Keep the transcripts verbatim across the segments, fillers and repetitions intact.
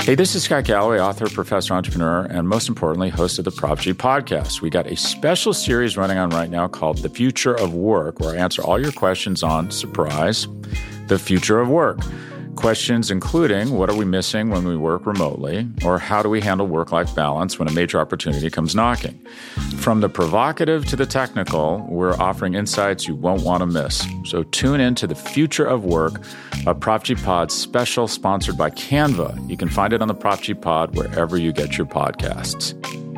Hey, this is Scott Galloway, author, professor, entrepreneur, and most importantly, host of the Prop G podcast. We got a special series running on right now called The Future of Work, where I answer all your questions on, surprise, the future of work. Questions including, what are we missing when we work remotely? Or how do we handle work-life balance when a major opportunity comes knocking? From the provocative to the technical, we're offering insights you won't want to miss. So tune in to The Future of Work, a Prop G Pod special sponsored by Canva. You can find it on the Prop G Pod wherever you get your podcasts.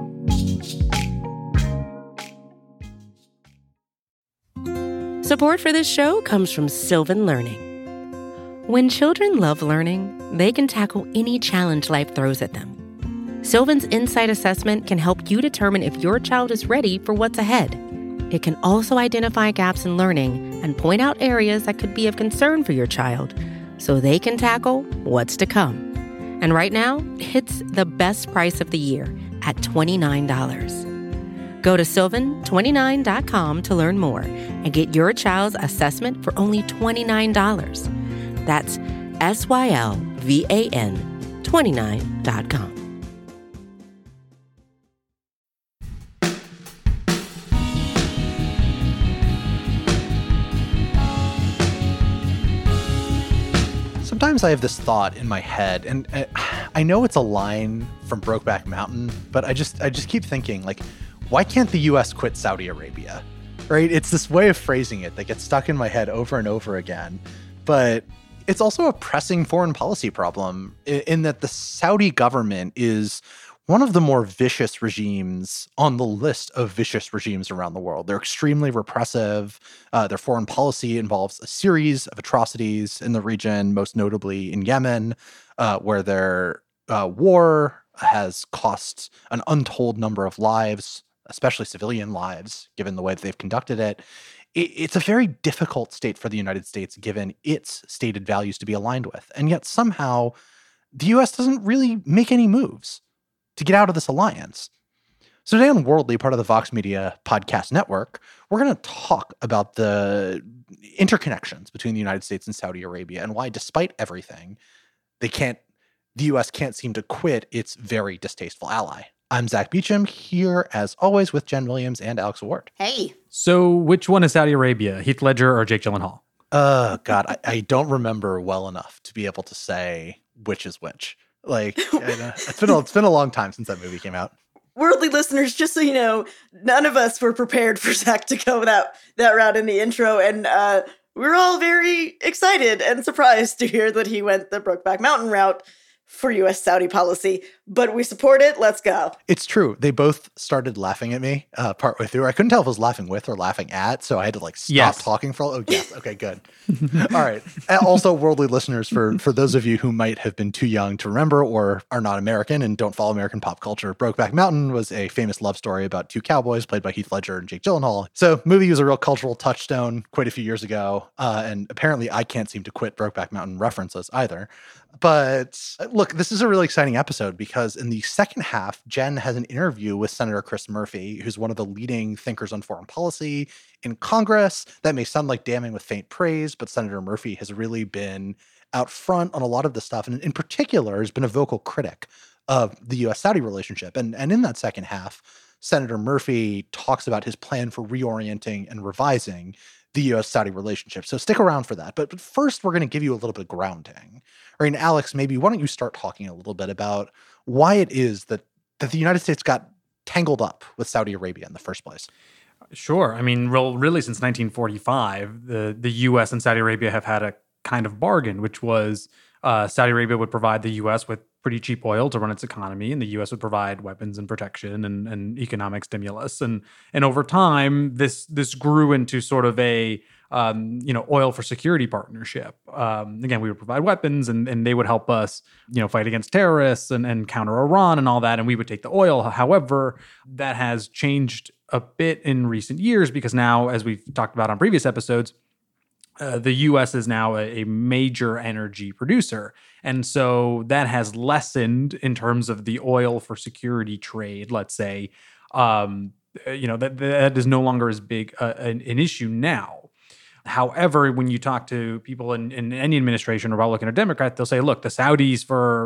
Support for this show comes from Sylvan Learning. When children love learning, they can tackle any challenge life throws at them. Sylvan's Insight Assessment can help you determine if your child is ready for what's ahead. It can also identify gaps in learning and point out areas that could be of concern for your child so they can tackle what's to come. And right now, it's the best price of the year at twenty-nine dollars. Go to sylvan twenty-nine dot com to learn more and get your child's assessment for only twenty-nine dollars. That's S Y L V A N twenty-nine dot com. Sometimes I have this thought in my head, and I know it's a line from Brokeback Mountain, but I just I just keep thinking, like, why can't the U S quit Saudi Arabia? Right? It's this way of phrasing it that gets stuck in my head over and over again. But it's also a pressing foreign policy problem in that the Saudi government is one of the more vicious regimes on the list of vicious regimes around the world. They're extremely repressive. Uh, their foreign policy involves a series of atrocities in the region, most notably in Yemen, uh, where their uh, war has cost an untold number of lives, especially civilian lives, given the way that they've conducted it. It's a very difficult state for the United States, given its stated values to be aligned with. And yet somehow the U S doesn't really make any moves to get out of this alliance. So today on Worldly, part of the Vox Media podcast network, we're going to talk about the interconnections between the United States and Saudi Arabia and why, despite everything, they can't, the U S can't seem to quit its very distasteful ally. I'm Zach Beecham, here as always with Jen Williams and Alex Ward. Hey. So which one is Saudi Arabia, Heath Ledger or Jake Gyllenhaal? Uh, God, I, I don't remember well enough to be able to say which is which. Like, I, it's been a, it's been a long time since that movie came out. Worldly listeners, just so you know, none of us were prepared for Zach to go that, that route in the intro, and uh, we're all very excited and surprised to hear that he went the Brokeback Mountain route for U S Saudi policy, but we support it. Let's go. It's true. They both started laughing at me uh, partway through. I couldn't tell if I was laughing with or laughing at, so I had to like stop yes. talking for. Oh, yes. Okay, good. All right. Also, Worldly listeners, for for those of you who might have been too young to remember or are not American and don't follow American pop culture, Brokeback Mountain was a famous love story about two cowboys played by Heath Ledger and Jake Gyllenhaal. So, movie was a real cultural touchstone quite a few years ago, uh, and apparently I can't seem to quit Brokeback Mountain references either. But look, this is a really exciting episode because in the second half, Jen has an interview with Senator Chris Murphy, who's one of the leading thinkers on foreign policy in Congress. That may sound like damning with faint praise, but Senator Murphy has really been out front on a lot of this stuff, and in particular has been a vocal critic of the U S Saudi relationship. And, and in that second half, Senator Murphy talks about his plan for reorienting and revising the U S Saudi relationship. So stick around for that. But, but first, we're going to give you a little bit of grounding. All right, and Alex, maybe why don't you start talking a little bit about why it is that, that the United States got tangled up with Saudi Arabia in the first place? Sure. I mean, really, since nineteen forty-five, the, the U S and Saudi Arabia have had a kind of bargain, which was uh, Saudi Arabia would provide the U S with pretty cheap oil to run its economy, and the U S would provide weapons and protection and, and economic stimulus. And and over time, this this grew into sort of a um, you know oil for security partnership. Um, again, we would provide weapons, and, and they would help us you know fight against terrorists and, and counter Iran and all that, and we would take the oil. However, that has changed a bit in recent years because now, as we've talked about on previous episodes, Uh, the U S is now a, a major energy producer. And so that has lessened in terms of the oil for security trade, let's say. Um, you know, that, that is no longer as big uh, an, an issue now. However, when you talk to people in, in any administration, Republican or Democrat, they'll say, look, the Saudis for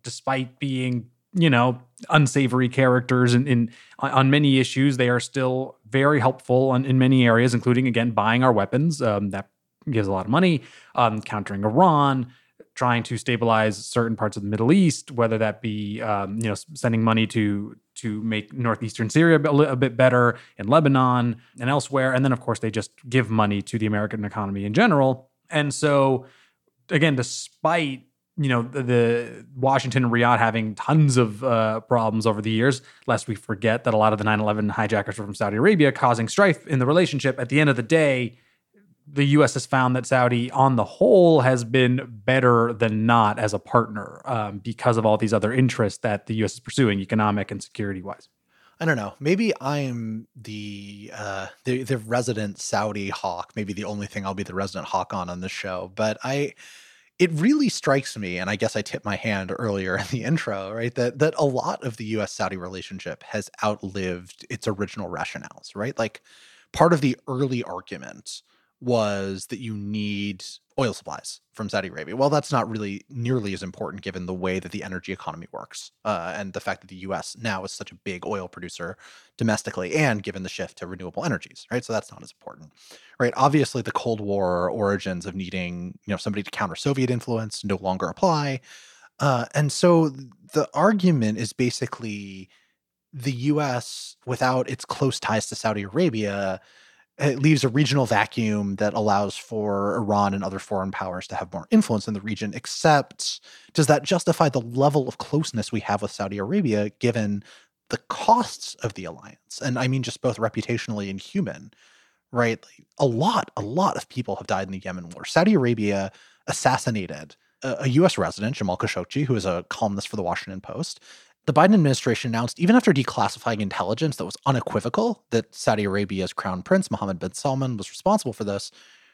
despite being, you know, unsavory characters in, in on many issues, they are still very helpful on, in many areas, including, again, buying our weapons. Um, that gives a lot of money, um, countering Iran, trying to stabilize certain parts of the Middle East, whether that be, um, you know, sending money to to make northeastern Syria a, a bit better, in Lebanon and elsewhere. And then, of course, they just give money to the American economy in general. And so, again, despite, you know, the, the Washington and Riyadh having tons of uh, problems over the years, lest we forget that a lot of the nine eleven hijackers were from Saudi Arabia, causing strife in the relationship, at the end of the day, the U S has found that Saudi, on the whole, has been better than not as a partner um, because of all these other interests that the U S is pursuing, economic and security-wise. I don't know. Maybe I'm the, uh, the the resident Saudi hawk. Maybe the only thing I'll be the resident hawk on on this show. But I, it really strikes me, and I guess I tipped my hand earlier in the intro, right, that that a lot of the U S Saudi relationship has outlived its original rationales, right? Like, part of the early argument was that you need oil supplies from Saudi Arabia. Well, that's not really nearly as important given the way that the energy economy works uh, and the fact that the U S now is such a big oil producer domestically and given the shift to renewable energies, right? So that's not as important, right? Obviously, the Cold War origins of needing, you know, somebody to counter Soviet influence no longer apply. Uh, and so the argument is basically the U S, without its close ties to Saudi Arabia, it leaves a regional vacuum that allows for Iran and other foreign powers to have more influence in the region, except does that justify the level of closeness we have with Saudi Arabia given the costs of the alliance? And I mean just both reputationally and human, right? Like, a lot, a lot of people have died in the Yemen war. Saudi Arabia assassinated a, a U S resident, Jamal Khashoggi, who is a columnist for the Washington Post. The Biden administration announced, even after declassifying intelligence that was unequivocal, that Saudi Arabia's crown prince, Mohammed bin Salman, was responsible for this.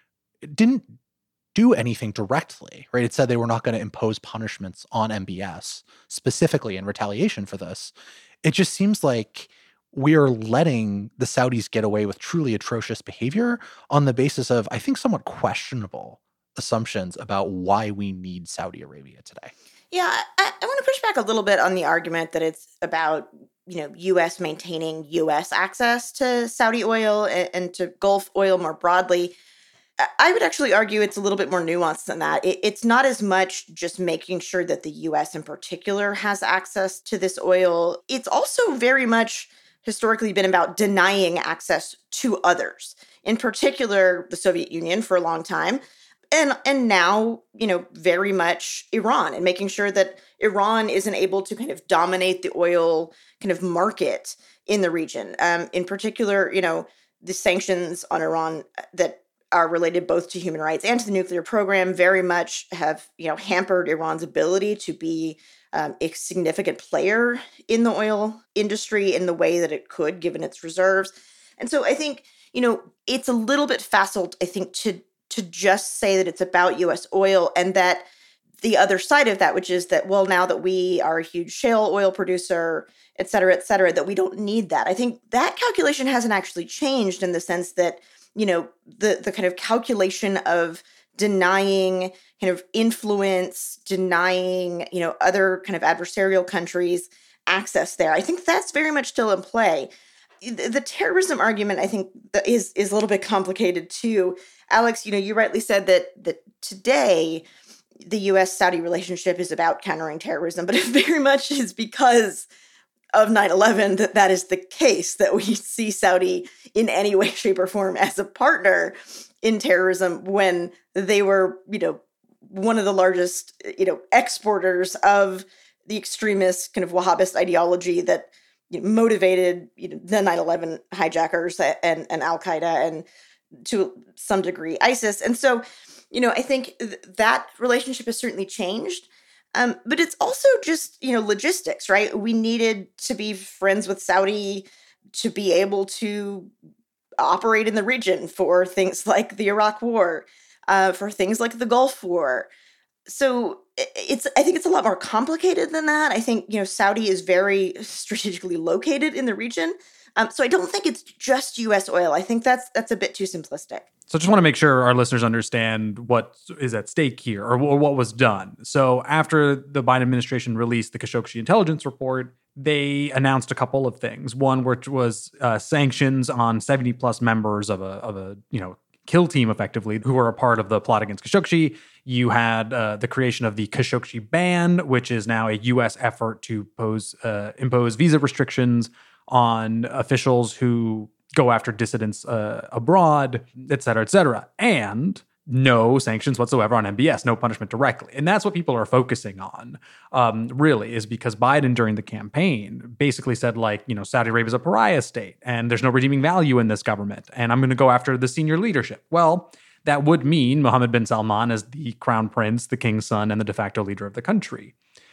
It didn't do anything directly, right? It said they were not going to impose punishments on M B S specifically in retaliation for this. It just seems like we're letting the Saudis get away with truly atrocious behavior on the basis of, I think, somewhat questionable assumptions about why we need Saudi Arabia today. Yeah, I, I want to push back a little bit on the argument that it's about, you know, U S maintaining U S access to Saudi oil and, and to Gulf oil more broadly. I would actually argue it's a little bit more nuanced than that. It, it's not as much just making sure that the U S in particular has access to this oil. It's also very much historically been about denying access to others, in particular the Soviet Union for a long time. And and now, you know, very much Iran, and making sure that Iran isn't able to kind of dominate the oil kind of market in the region. Um, in particular, you know, the sanctions on Iran that are related both to human rights and to the nuclear program very much have, you know, hampered Iran's ability to be um, a significant player in the oil industry in the way that it could, given its reserves. And so I think, you know, it's a little bit facile, I think, to to just say that it's about U S oil, and that the other side of that, which is that, well, now that we are a huge shale oil producer, et cetera, et cetera, that we don't need that. I think that calculation hasn't actually changed in the sense that, you know, the, the kind of calculation of denying kind of influence, denying, you know, other kind of adversarial countries access there. I think that's very much still in play. The, the terrorism argument, I think, is is a little bit complicated too. Alex, you know, you rightly said that that today the U S Saudi relationship is about countering terrorism, but it very much is because of nine eleven that that is the case, that we see Saudi in any way, shape, or form as a partner in terrorism when they were, you know, one of the largest, you know, exporters of the extremist kind of Wahhabist ideology that, you know, motivated, you know, the nine eleven hijackers and, and Al-Qaeda and to some degree ISIS. And so, you know, I think th- that relationship has certainly changed. Um, but it's also just, you know, logistics, right? We needed to be friends with Saudi to be able to operate in the region for things like the Iraq War, uh, for things like the Gulf War. So it's, I think it's a lot more complicated than that. I think, you know, Saudi is very strategically located in the region. Um, so I don't think it's just U S oil. I think that's that's a bit too simplistic. So I just want to make sure our listeners understand what is at stake here, or, or what was done. So after the Biden administration released the Khashoggi intelligence report, they announced a couple of things. One, which was uh, sanctions on seventy plus members of a of a you know kill team, effectively, who were a part of the plot against Khashoggi. You had uh, the creation of the Khashoggi ban, which is now a U S effort to pose uh, impose visa restrictions on officials who go after dissidents uh, abroad, et cetera, et cetera. And no sanctions whatsoever on M B S, no punishment directly. And that's what people are focusing on, um, really, is because Biden during the campaign basically said, like, you know, Saudi Arabia is a pariah state and there's no redeeming value in this government. And I'm going to go after the senior leadership. Well, that would mean Mohammed bin Salman as the crown prince, the king's son, and the de facto leader of the country.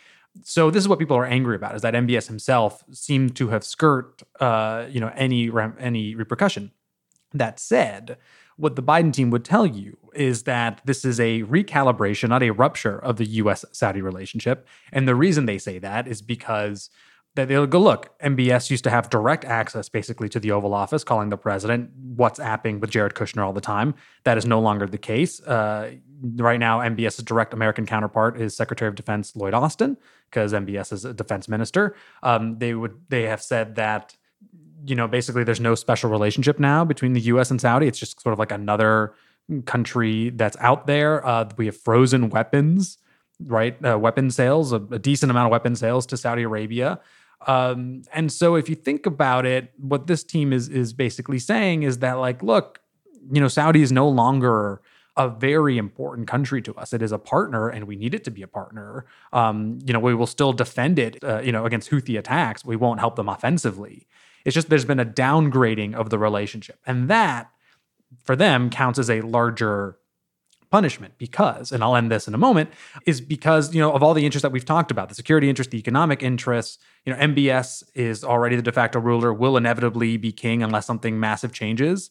So this is what people are angry about, is that M B S himself seemed to have skirt, uh, you know, any any repercussion. That said, what the Biden team would tell you is that this is a recalibration, not a rupture of the U S-Saudi relationship. And the reason they say that is because that they'll go, look, M B S used to have direct access basically to the Oval Office, calling the president, WhatsApping with Jared Kushner all the time. That is no longer the case. Uh, right now, M B S's direct American counterpart is Secretary of Defense Lloyd Austin, because M B S is a defense minister. Um, they would they have said that, you know, basically there's no special relationship now between the U S and Saudi. It's just sort of like another country that's out there. Uh, we have frozen weapons, right? Uh, weapon sales, a, a decent amount of weapon sales to Saudi Arabia. Um, and so if you think about it, what this team is is basically saying is that, like, look, you know, Saudi is no longer a very important country to us. It is a partner, and we need it to be a partner. Um, you know, we will still defend it, uh, you know, against Houthi attacks. We won't help them offensively. It's just there's been a downgrading of the relationship. And that, for them, counts as a larger punishment because, and I'll end this in a moment, is because, you know, of all the interests that we've talked about, the security interests, the economic interests, you know, M B S is already the de facto ruler, will inevitably be king unless something massive changes.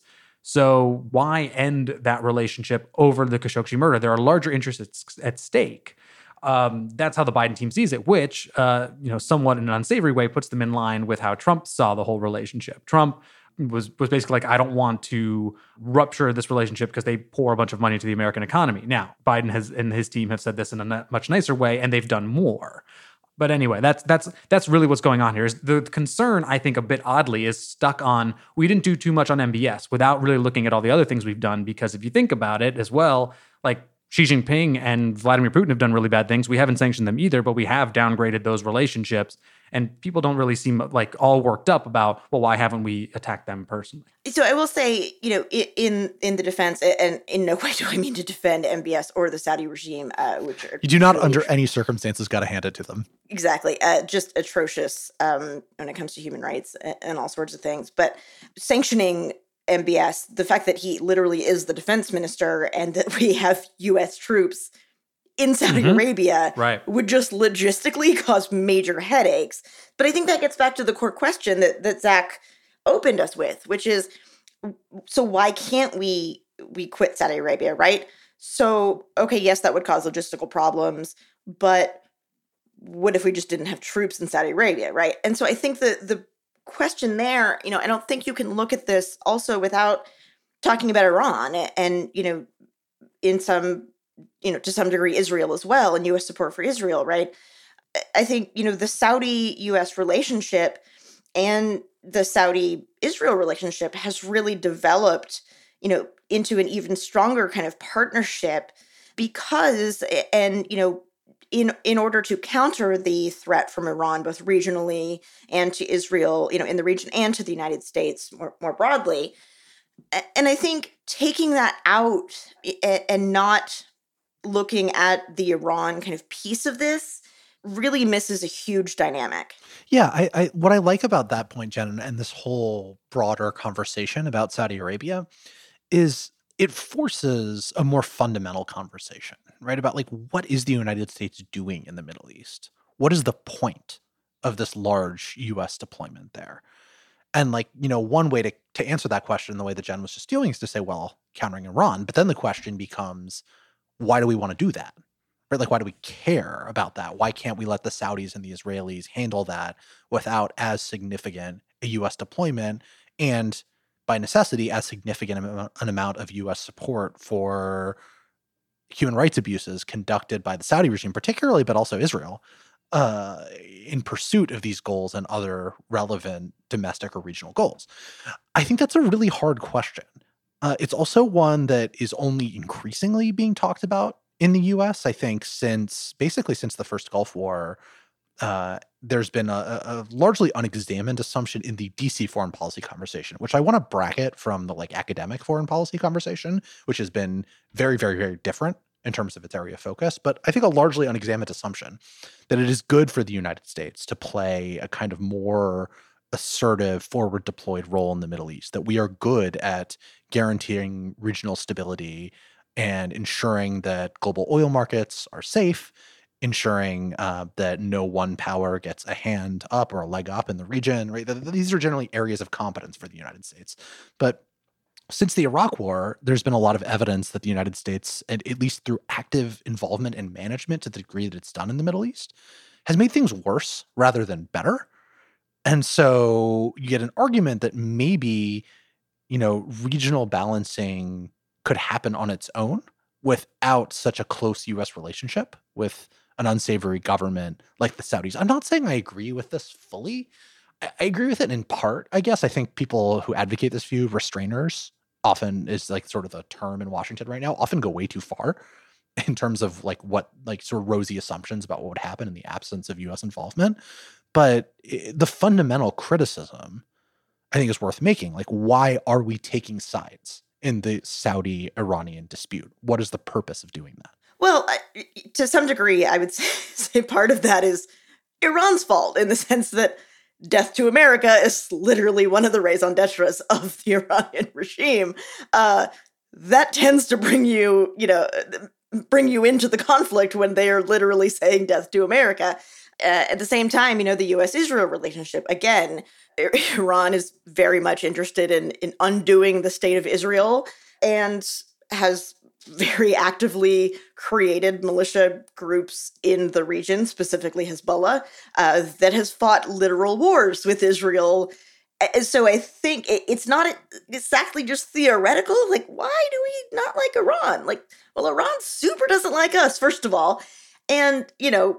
So why end that relationship over the Khashoggi murder? There are larger interests at stake. Um, that's how the Biden team sees it, which, uh, you know, somewhat in an unsavory way puts them in line with how Trump saw the whole relationship. Trump was was basically like, I don't want to rupture this relationship because they pour a bunch of money into the American economy. Now, Biden has and his team have said this in a much nicer way, and they've done more. But anyway, that's that's that's really what's going on here. Is the concern, I think, a bit oddly, is stuck on, we didn't do too much on M B S without really looking at all the other things we've done. Because if you think about it as well, like Xi Jinping and Vladimir Putin have done really bad things. We haven't sanctioned them either, but we have downgraded those relationships. And people don't really seem like all worked up about, well, why haven't we attacked them personally? So I will say, you know, in in the defense, and in no way do I mean to defend M B S or the Saudi regime, uh, which are you do not, really under tr- any circumstances, got to hand it to them. Exactly, uh, just atrocious um, when it comes to human rights and, and all sorts of things. But sanctioning M B S, the fact that he literally is the defense minister and that we have U S troops in Saudi mm-hmm. Arabia right. would just logistically cause major headaches. But I think that gets back to the core question that, that Zach opened us with, which is, so why can't we we quit Saudi Arabia, right? So, okay, yes, that would cause logistical problems, but what if we just didn't have troops in Saudi Arabia, right? And so I think that the question there, you know, I don't think you can look at this also without talking about Iran and, you know, in some, you know, to some degree, Israel as well, and U S support for Israel, right? I think, you know, the Saudi-U S relationship and the Saudi-Israel relationship has really developed, you know, into an even stronger kind of partnership because, and, you know, in in order to counter the threat from Iran, both regionally and to Israel, you know, in the region and to the United States more, more broadly. And I think taking that out and not looking at the Iran kind of piece of this really misses a huge dynamic. Yeah, I, I what I like about that point, Jen, and this whole broader conversation about Saudi Arabia is it forces a more fundamental conversation, right? About like, what is the United States doing in the Middle East? What is the point of this large U S deployment there? And like, you know, one way to, to answer that question the way that Jen was just doing is to say, well, countering Iran. But then the question becomes, why do we want to do that? Right? Like, why do we care about that? Why can't we let the Saudis and the Israelis handle that without as significant a U S deployment? And by necessity, as significant amount, an amount of U S support for human rights abuses conducted by the Saudi regime, particularly, but also Israel, uh, in pursuit of these goals and other relevant domestic or regional goals? I think that's a really hard question. Uh, it's also one that is only increasingly being talked about in the U S. I think since basically since the first Gulf War, uh, there's been a, a largely unexamined assumption in the D C foreign policy conversation, which I want to bracket from the like academic foreign policy conversation, which has been very, very, very different in terms of its area of focus. But I think a largely unexamined assumption that it is good for the United States to play a kind of more assertive, forward deployed role in the Middle East, that we are good at guaranteeing regional stability and ensuring that global oil markets are safe, ensuring uh, that no one power gets a hand up or a leg up in the region, right? These are generally areas of competence for the United States. But since the Iraq War, there's been a lot of evidence that the United States, and at least through active involvement and management to the degree that it's done in the Middle East, has made things worse rather than better. And so you get an argument that maybe, you know, regional balancing could happen on its own without such a close U S relationship with an unsavory government like the Saudis. I'm not saying I agree with this fully. I, I agree with it in part, I guess. I think people who advocate this view, restrainers, often is like sort of the term in Washington right now, often go way too far in terms of like what, like sort of rosy assumptions about what would happen in the absence of U S involvement. But the fundamental criticism, I think, is worth making. Like, why are we taking sides in the Saudi-Iranian dispute? What is the purpose of doing that? Well, I, to some degree, I would say, say part of that is Iran's fault, in the sense that death to America is literally one of the raison d'etres of the Iranian regime. Uh, that tends to bring you, you know, bring you into the conflict when they are literally saying death to America. Uh, at the same time, you know, the U S Israel relationship, again, Iran is very much interested in, in undoing the state of Israel and has very actively created militia groups in the region, specifically Hezbollah, uh, that has fought literal wars with Israel. And so I think it, it's not exactly just theoretical. Like, why do we not like Iran? Like, well, Iran super doesn't like us, first of all. And, you know,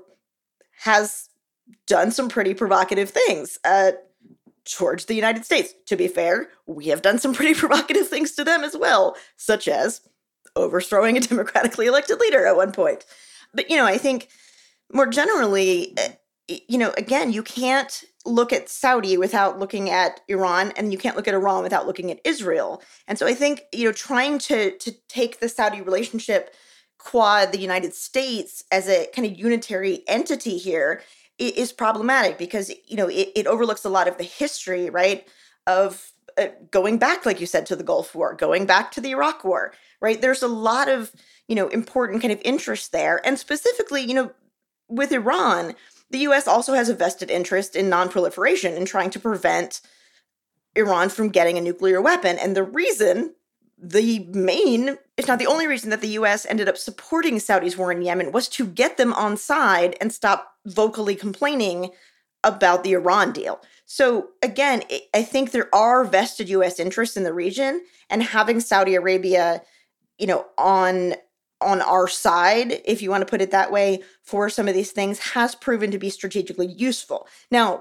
has done some pretty provocative things uh, towards the United States. To be fair, we have done some pretty provocative things to them as well, such as overthrowing a democratically elected leader at one point. But, you know, I think more generally, you know, again, you can't look at Saudi without looking at Iran, and you can't look at Iran without looking at Israel. And so I think, you know, trying to to take the Saudi relationship quad the United States as a kind of unitary entity here is problematic, because, you know, it, it overlooks a lot of the history, right, of uh, going back, like you said, to the Gulf War, going back to the Iraq War, right? There's a lot of, you know, important kind of interest there. And specifically, you know, with Iran, the U S also has a vested interest in non-proliferation and trying to prevent Iran from getting a nuclear weapon. And the reason, the main, if not the only reason that the U S ended up supporting Saudi's war in Yemen was to get them on side and stop vocally complaining about the Iran deal. So again, I think there are vested U S interests in the region, and having Saudi Arabia, you know, on on our side, if you want to put it that way, for some of these things has proven to be strategically useful. Now,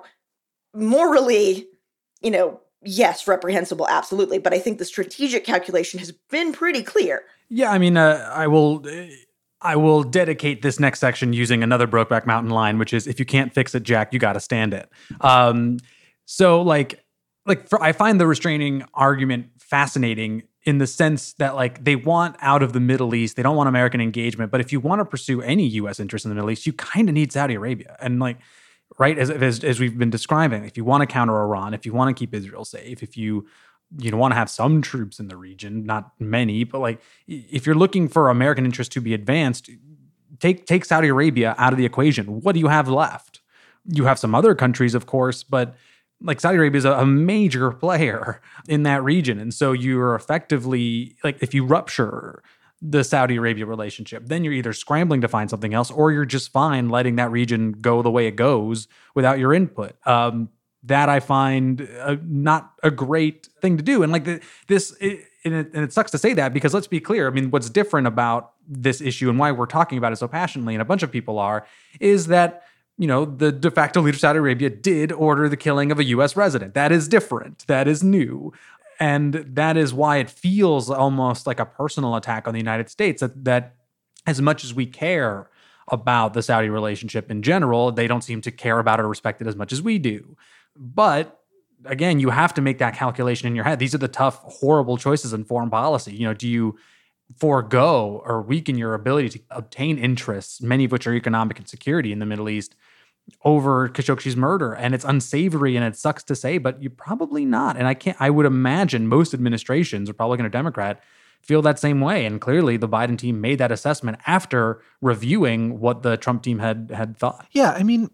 morally, you know, yes, reprehensible, absolutely. But I think the strategic calculation has been pretty clear. Yeah, I mean, uh, I will I will dedicate this next section using another Brokeback Mountain line, which is, if you can't fix it, Jack, you got to stand it. Um, so like, like for, I find the restraining argument fascinating in the sense that, like, they want out of the Middle East. They don't want American engagement. But if you want to pursue any U S interest in the Middle East, you kind of need Saudi Arabia. And like, right, as, as as we've been describing, if you want to counter Iran, if you want to keep Israel safe, if you you know want to have some troops in the region, not many, but like if you're looking for American interest to be advanced, take take Saudi Arabia out of the equation. What do you have left? You have some other countries, of course, but like Saudi Arabia is a, a major player in that region. And so you're effectively, like, if you rupture the Saudi Arabia relationship, then you're either scrambling to find something else, or you're just fine letting that region go the way it goes without your input. Um, that I find uh, not a great thing to do. And like the, this, it, and, it, and it sucks to say that, because let's be clear. I mean, what's different about this issue and why we're talking about it so passionately, and a bunch of people are, is that, you know, the de facto leader of Saudi Arabia did order the killing of a U S resident. That is different. That is new. And that is why it feels almost like a personal attack on the United States, that, that as much as we care about the Saudi relationship in general, they don't seem to care about it or respect it as much as we do. But again, you have to make that calculation in your head. These are the tough, horrible choices in foreign policy. You know, do you forego or weaken your ability to obtain interests, many of which are economic and security in the Middle East, over Khashoggi's murder? And it's unsavory and it sucks to say, but you probably not. And I can't, I would imagine most administrations, Republican or Democrat, feel that same way. And clearly the Biden team made that assessment after reviewing what the Trump team had had thought. Yeah, I mean,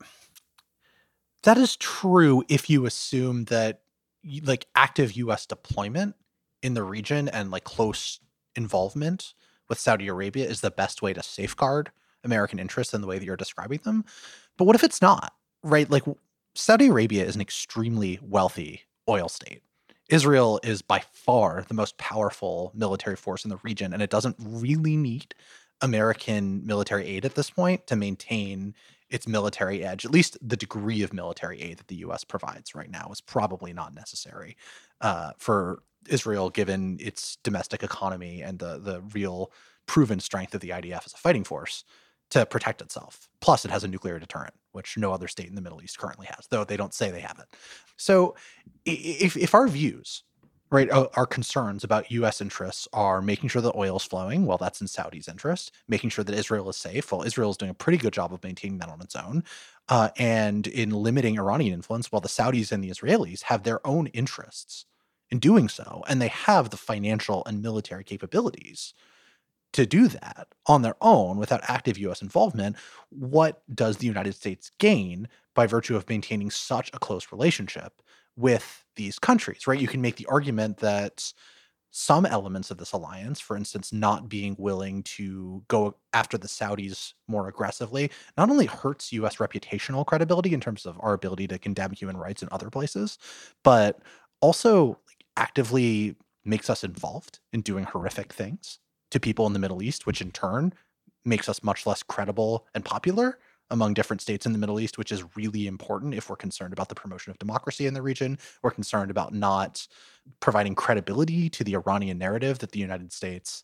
that is true if you assume that like active U S deployment in the region and like close involvement with Saudi Arabia is the best way to safeguard American interests in the way that you're describing them. But what if it's not, right? Like Saudi Arabia is an extremely wealthy oil state. Israel is by far the most powerful military force in the region, and it doesn't really need American military aid at this point to maintain its military edge. At least the degree of military aid that the U S provides right now is probably not necessary uh, for Israel, given its domestic economy and the the real proven strength of the I D F as a fighting force to protect itself. Plus, it has a nuclear deterrent, which no other state in the Middle East currently has, though they don't say they have it. So if if our views, right, our concerns about U S interests are making sure that oil is flowing, well, that's in Saudi's interest, making sure that Israel is safe, well, Israel is doing a pretty good job of maintaining that on its own, uh, and in limiting Iranian influence, while the Saudis and the Israelis have their own interests in doing so, and they have the financial and military capabilities to do that on their own without active U S involvement. What does the United States gain by virtue of maintaining such a close relationship with these countries, right? You can make the argument that some elements of this alliance, for instance, not being willing to go after the Saudis more aggressively, not only hurts U S reputational credibility in terms of our ability to condemn human rights in other places, but also actively makes us involved in doing horrific things to people in the Middle East, which in turn makes us much less credible and popular among different states in the Middle East, which is really important if we're concerned about the promotion of democracy in the region. We're concerned about not providing credibility to the Iranian narrative that the United States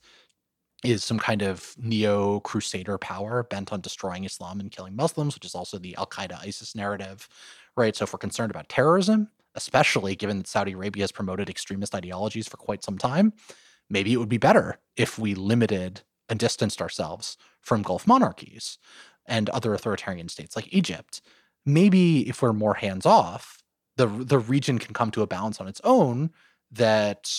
is some kind of neo-crusader power bent on destroying Islam and killing Muslims, which is also the Al-Qaeda ISIS narrative, right? So if we're concerned about terrorism, especially given that Saudi Arabia has promoted extremist ideologies for quite some time, maybe it would be better if we limited and distanced ourselves from Gulf monarchies and other authoritarian states like Egypt. Maybe if we're more hands-off, the, the region can come to a balance on its own that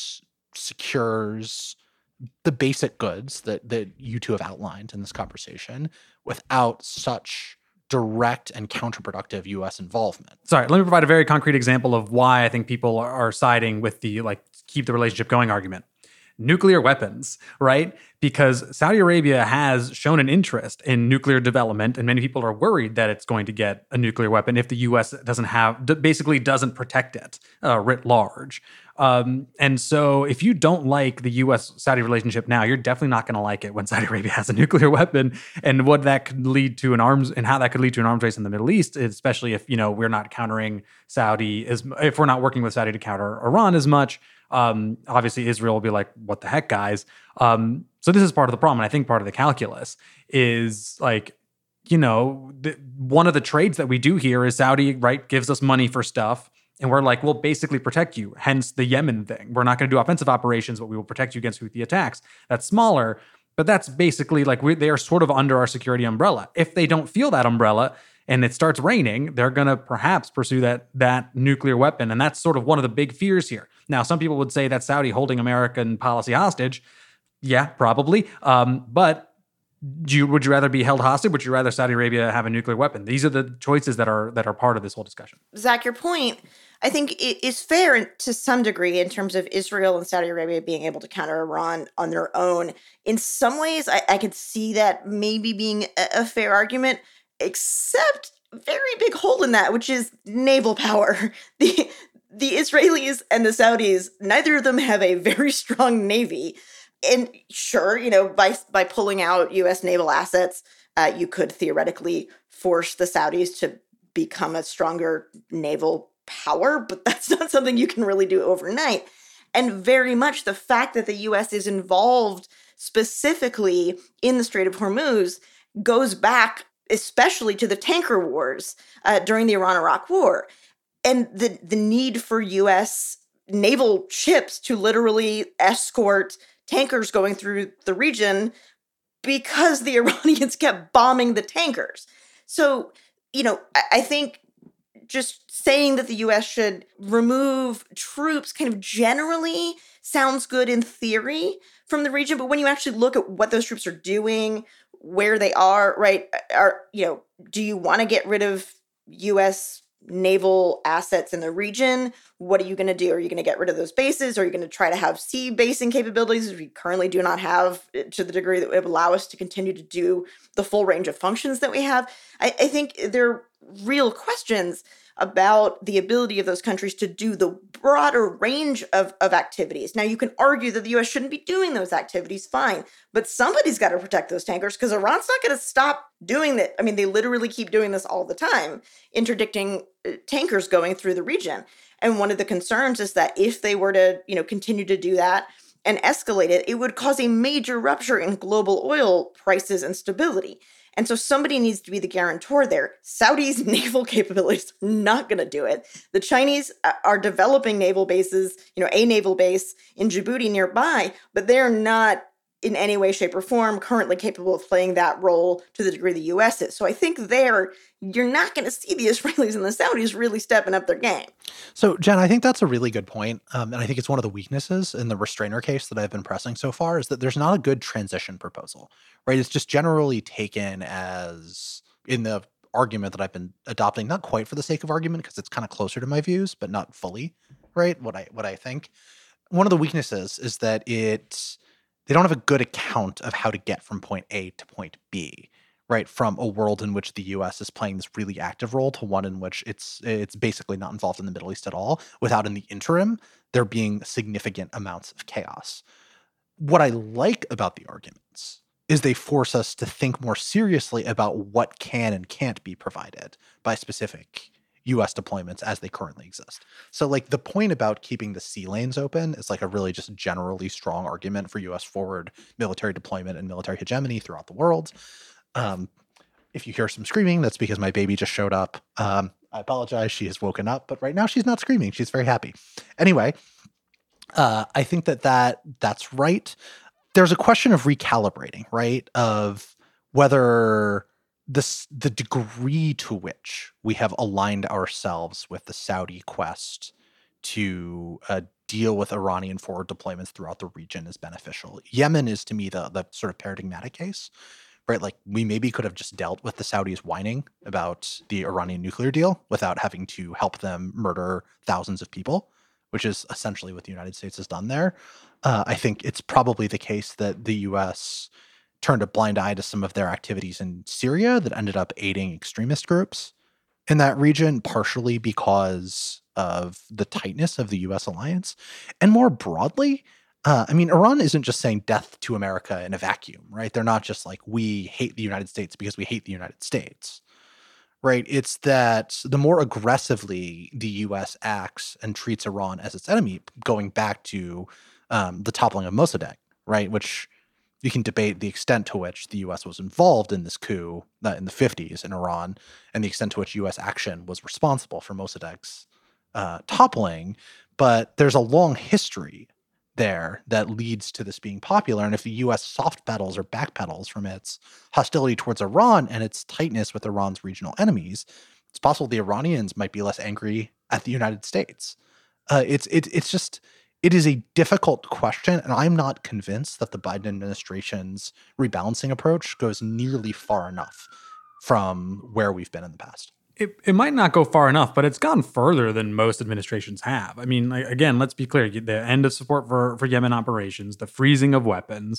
secures the basic goods that, that you two have outlined in this conversation without such direct and counterproductive U S involvement. Sorry, let me provide a very concrete example of why I think people are, are siding with the like keep the relationship going argument. Nuclear weapons, right? Because Saudi Arabia has shown an interest in nuclear development, and many people are worried that it's going to get a nuclear weapon if the U S doesn't have, basically doesn't protect it uh, writ large. Um, and so if you don't like the U S-Saudi relationship now, you're definitely not going to like it when Saudi Arabia has a nuclear weapon, and what that could lead to an arms, and how that could lead to an arms race in the Middle East, especially if, you know, we're not countering Saudi, as if we're not working with Saudi to counter Iran as much. Um, obviously, Israel will be like, what the heck, guys? Um, so this is part of the problem. And I think part of the calculus is like, you know, the, one of the trades that we do here is Saudi, right, gives us money for stuff. And we're like, we'll basically protect you. Hence the Yemen thing. We're not going to do offensive operations, but we will protect you against Houthi attacks. That's smaller, but that's basically like we, they are sort of under our security umbrella. If they don't feel that umbrella and it starts raining, they're going to perhaps pursue that that nuclear weapon. And that's sort of one of the big fears here. Now, some people would say that Saudi holding American policy hostage. Yeah, probably. Um, but do you, would you rather be held hostage? Would you rather Saudi Arabia have a nuclear weapon? These are the choices that are that are part of this whole discussion. Zach, your point, I think, is fair to some degree in terms of Israel and Saudi Arabia being able to counter Iran on their own. In some ways, I, I could see that maybe being a, a fair argument, except very big hole in that, which is naval power. The the Israelis and the Saudis, neither of them have a very strong navy. And sure, you know, by by pulling out U S naval assets, uh, you could theoretically force the Saudis to become a stronger naval power, but that's not something you can really do overnight. And very much the fact that the U S is involved specifically in the Strait of Hormuz goes back especially to the tanker wars uh, during the Iran-Iraq War. And the, the need for U S naval ships to literally escort tankers going through the region because the Iranians kept bombing the tankers. So, you know, I, I think just saying that the U S should remove troops kind of generally sounds good in theory from the region, but when you actually look at what those troops are doing, where they are, right, are, you know, do you want to get rid of U S naval assets in the region? What are you going to do? Are you going to get rid of those bases? Are you going to try to have sea basing capabilities, which we currently do not have to the degree that would allow us to continue to do the full range of functions that we have? I, I think there are real questions about the ability of those countries to do the broader range of, of activities. Now, you can argue that the U S shouldn't be doing those activities, fine, but somebody's got to protect those tankers because Iran's not going to stop doing that. I mean, they literally keep doing this all the time, interdicting uh, tankers going through the region. And one of the concerns is that if they were to, you know, continue to do that and escalate it, it would cause a major rupture in global oil prices and stability. And so somebody needs to be the guarantor there. Saudi's naval capabilities are not going to do it. The Chinese are developing naval bases, you know, a naval base in Djibouti nearby, but they're not in any way, shape, or form currently capable of playing that role to the degree the U S is. So I think there, you're not going to see the Israelis and the Saudis really stepping up their game. So, Jen, I think that's a really good point. Um, and I think it's one of the weaknesses in the restrainer case that I've been pressing so far is that there's not a good transition proposal, right? It's just generally taken as, in the argument that I've been adopting, not quite for the sake of argument, because it's kind of closer to my views, but not fully, right? What I, what I think. One of the weaknesses is that it... they don't have a good account of how to get from point A to point B, right? From a world in which the U S is playing this really active role to one in which it's it's basically not involved in the Middle East at all, without in the interim there being significant amounts of chaos. What I like about the arguments is they force us to think more seriously about what can and can't be provided by specific U S deployments as they currently exist. So like the point about keeping the sea lanes open is like a really just generally strong argument for U S forward military deployment and military hegemony throughout the world. Um, if you hear some screaming, that's because my baby just showed up. Um, I apologize. She has woken up, but right now she's not screaming. She's very happy. Anyway, uh, I think that, that that's right. There's a question of recalibrating, right? Of whether the, the degree to which we have aligned ourselves with the Saudi quest to uh, deal with Iranian forward deployments throughout the region is beneficial. Yemen is, to me, the, the sort of paradigmatic case, right? Like, we maybe could have just dealt with the Saudis whining about the Iranian nuclear deal without having to help them murder thousands of people, which is essentially what the United States has done there. Uh, I think it's probably the case that the U S turned a blind eye to some of their activities in Syria that ended up aiding extremist groups in that region, partially because of the tightness of the U S alliance. And more broadly, uh, I mean, Iran isn't just saying death to America in a vacuum, right? They're not just like, we hate the United States because we hate the United States, right? It's that the more aggressively the U S acts and treats Iran as its enemy, going back to um, the toppling of Mossadegh, right? Which you can debate the extent to which the U S was involved in this coup uh, in the fifties in Iran and the extent to which U S action was responsible for Mossadegh's uh, toppling. But there's a long history there that leads to this being popular. And if the U S soft pedals or backpedals from its hostility towards Iran and its tightness with Iran's regional enemies, it's possible the Iranians might be less angry at the United States. Uh, it's it, it's just... It is a difficult question, and I'm not convinced that the Biden administration's rebalancing approach goes nearly far enough from where we've been in the past. It, it might not go far enough, but it's gone further than most administrations have. I mean, like, again, let's be clear. The end of support for, for Yemen operations, the freezing of weapons,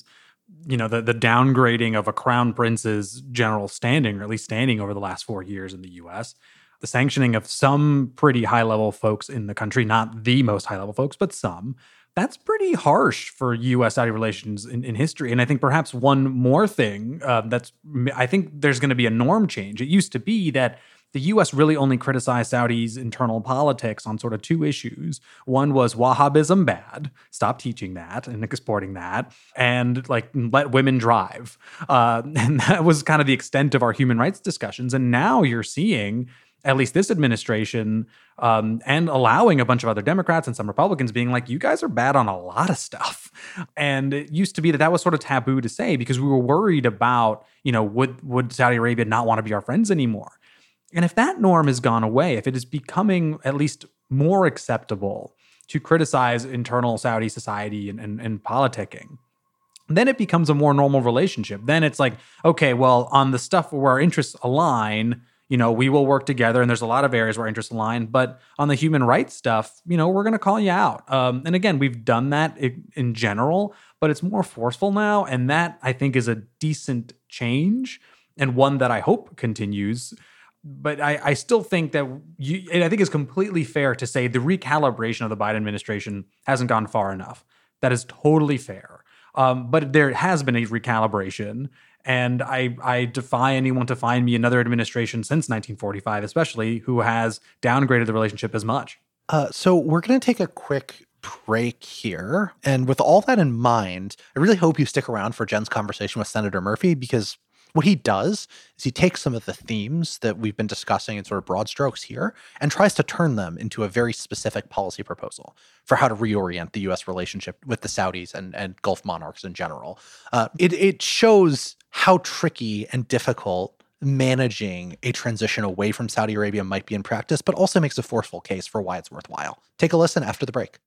you know, the, the downgrading of a crown prince's general standing, or at least standing over the last four years in the U S, the sanctioning of some pretty high-level folks in the country, not the most high-level folks, but some, that's pretty harsh for U S-Saudi relations in, in history. And I think perhaps one more thing uh, that's, I think there's going to be a norm change. It used to be that the U S really only criticized Saudi's internal politics on sort of two issues. One was Wahhabism bad, stop teaching that and exporting that, and like let women drive. Uh, and that was kind of the extent of our human rights discussions. And now you're seeing at least this administration um, and allowing a bunch of other Democrats and some Republicans being like, you guys are bad on a lot of stuff. And it used to be that that was sort of taboo to say because we were worried about, you know, would, would Saudi Arabia not want to be our friends anymore? And if that norm has gone away, if it is becoming at least more acceptable to criticize internal Saudi society and, and, and politicking, then it becomes a more normal relationship. Then it's like, okay, well, on the stuff where our interests align, you know, we will work together, and there's a lot of areas where interests align. But on the human rights stuff, you know, we're going to call you out. Um, and again, we've done that in, in general, but it's more forceful now. And that, I think, is a decent change and one that I hope continues. But I, I still think that you, and I think it's completely fair to say the recalibration of the Biden administration hasn't gone far enough. That is totally fair. Um, but there has been a recalibration, and I, I defy anyone to find me another administration since nineteen forty-five, especially, who has downgraded the relationship as much. Uh, so we're going to take a quick break here. And with all that in mind, I really hope you stick around for Jen's conversation with Senator Murphy, because what he does is he takes some of the themes that we've been discussing in sort of broad strokes here and tries to turn them into a very specific policy proposal for how to reorient the U S relationship with the Saudis and, and Gulf monarchs in general. Uh, it, it shows how tricky and difficult managing a transition away from Saudi Arabia might be in practice, but also makes a forceful case for why it's worthwhile. Take a listen after the break.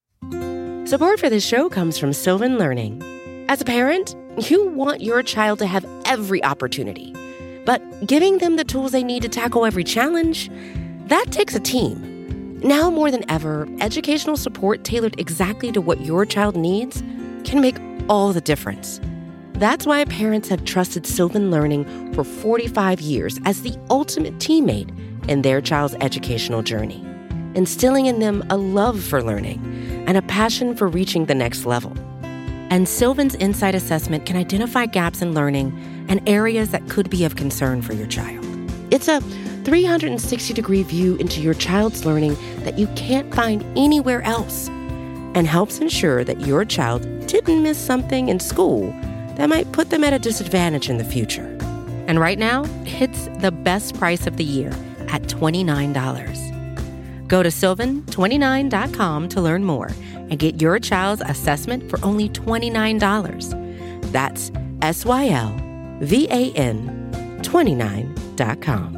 Support for this show comes from Sylvan Learning. As a parent, you want your child to have every opportunity, but giving them the tools they need to tackle every challenge, that takes a team. Now more than ever, educational support tailored exactly to what your child needs can make all the difference. That's why parents have trusted Sylvan Learning for forty-five years as the ultimate teammate in their child's educational journey, instilling in them a love for learning and a passion for reaching the next level. And Sylvan's Insight Assessment can identify gaps in learning and areas that could be of concern for your child. It's a three hundred sixty degree view into your child's learning that you can't find anywhere else, and helps ensure that your child didn't miss something in school that might put them at a disadvantage in the future. And right now, it's the best price of the year at twenty-nine dollars. Go to sylvan twenty-nine dot com to learn more and get your child's assessment for only twenty-nine dollars. That's S Y L V A N twenty-nine dot com.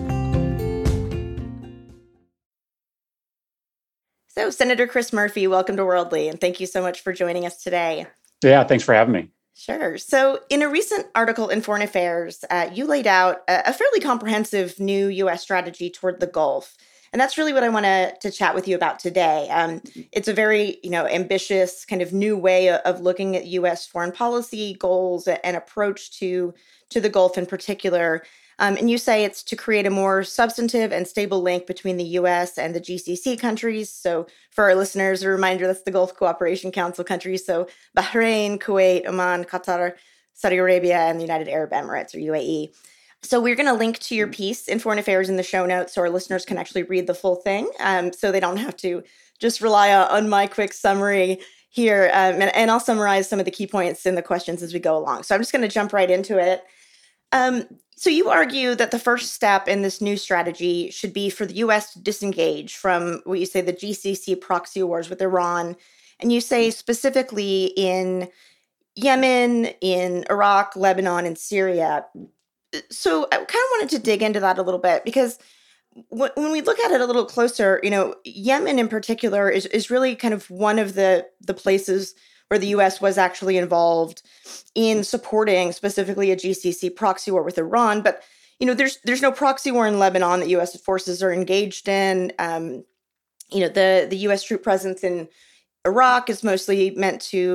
So, Senator Chris Murphy, welcome to Worldly, and thank you so much for joining us today. Yeah, thanks for having me. Sure. So, in a recent article in Foreign Affairs, uh, you laid out a, a fairly comprehensive new U S strategy toward the Gulf. And that's really what I want to to chat with you about today. Um, it's a very, you know, ambitious kind of new way of looking at U S foreign policy goals and approach to to the Gulf in particular. Um, and you say it's to create a more substantive and stable link between the U S and the G C C countries. So for our listeners, a reminder, that's the Gulf Cooperation Council countries. So Bahrain, Kuwait, Oman, Qatar, Saudi Arabia, and the United Arab Emirates, or U A E. So we're going to link to your piece in Foreign Affairs in the show notes so our listeners can actually read the full thing, um, so they don't have to just rely on, on my quick summary here. Um, and, and I'll summarize some of the key points in the questions as we go along. So I'm just going to jump right into it. Um, so you argue that the first step in this new strategy should be for the U S to disengage from what you say the G C C proxy wars with Iran. And you say specifically in Yemen, in Iraq, Lebanon, and Syria. So I kind of wanted to dig into that a little bit, because w- when we look at it a little closer, you know, Yemen in particular is, is really kind of one of the, the places where the U S was actually involved in supporting specifically a G C C proxy war with Iran. But, you know, there's there's no proxy war in Lebanon that U S forces are engaged in. Um, you know, the, the U S troop presence in Iraq is mostly meant to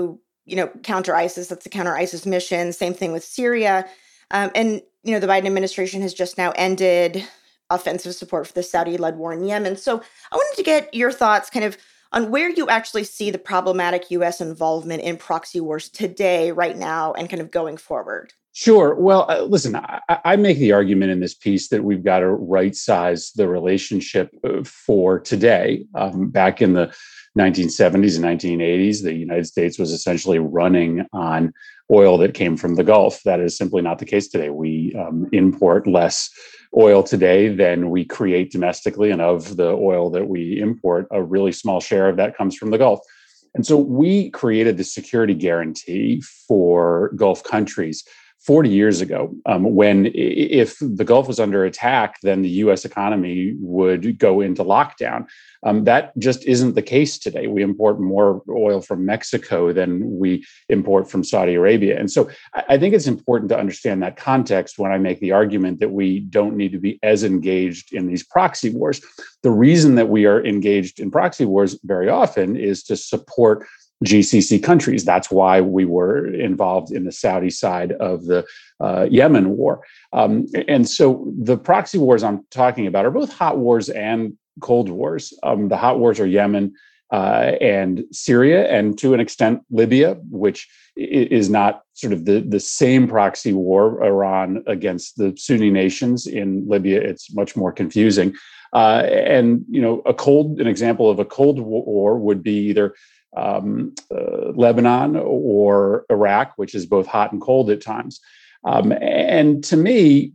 you know, counter ISIS. That's the counter ISIS mission. Same thing with Syria. Um, and, you know, the Biden administration has just now ended offensive support for the Saudi-led war in Yemen. So I wanted to get your thoughts kind of on where you actually see the problematic U S involvement in proxy wars today, right now, and kind of going forward. Sure. Well, uh, listen, I, I make the argument in this piece that we've got to right size the relationship for today. Um, back in the nineteen seventies and nineteen eighties, the United States was essentially running on oil that came from the Gulf. That is simply not the case today. We um, import less oil today than we create domestically. And of the oil that we import, a really small share of that comes from the Gulf. And so we created the security guarantee for Gulf countries forty years ago, um, when if the Gulf was under attack, then the U S economy would go into lockdown. Um, that just isn't the case today. We import more oil from Mexico than we import from Saudi Arabia. And so I think it's important to understand that context when I make the argument that we don't need to be as engaged in these proxy wars. The reason that we are engaged in proxy wars very often is to support G C C countries. That's why we were involved in the Saudi side of the uh, Yemen war. Um, and so the proxy wars I'm talking about are both hot wars and cold wars. Um, the hot wars are Yemen uh, and Syria, and to an extent, Libya, which is not sort of the, the same proxy war, Iran against the Sunni nations. In Libya, it's much more confusing. Uh, and, you know, a cold, an example of a cold war would be either Um, uh, Lebanon or Iraq, which is both hot and cold at times. Um, and to me,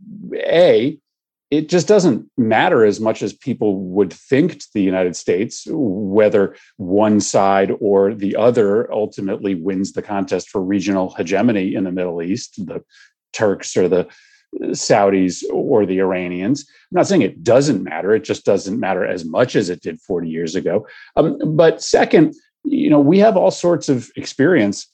A, it just doesn't matter as much as people would think to the United States, whether one side or the other ultimately wins the contest for regional hegemony in the Middle East, the Turks or the Saudis or the Iranians. I'm not saying it doesn't matter. It just doesn't matter as much as it did forty years ago. Um, but second, you know, we have all sorts of experience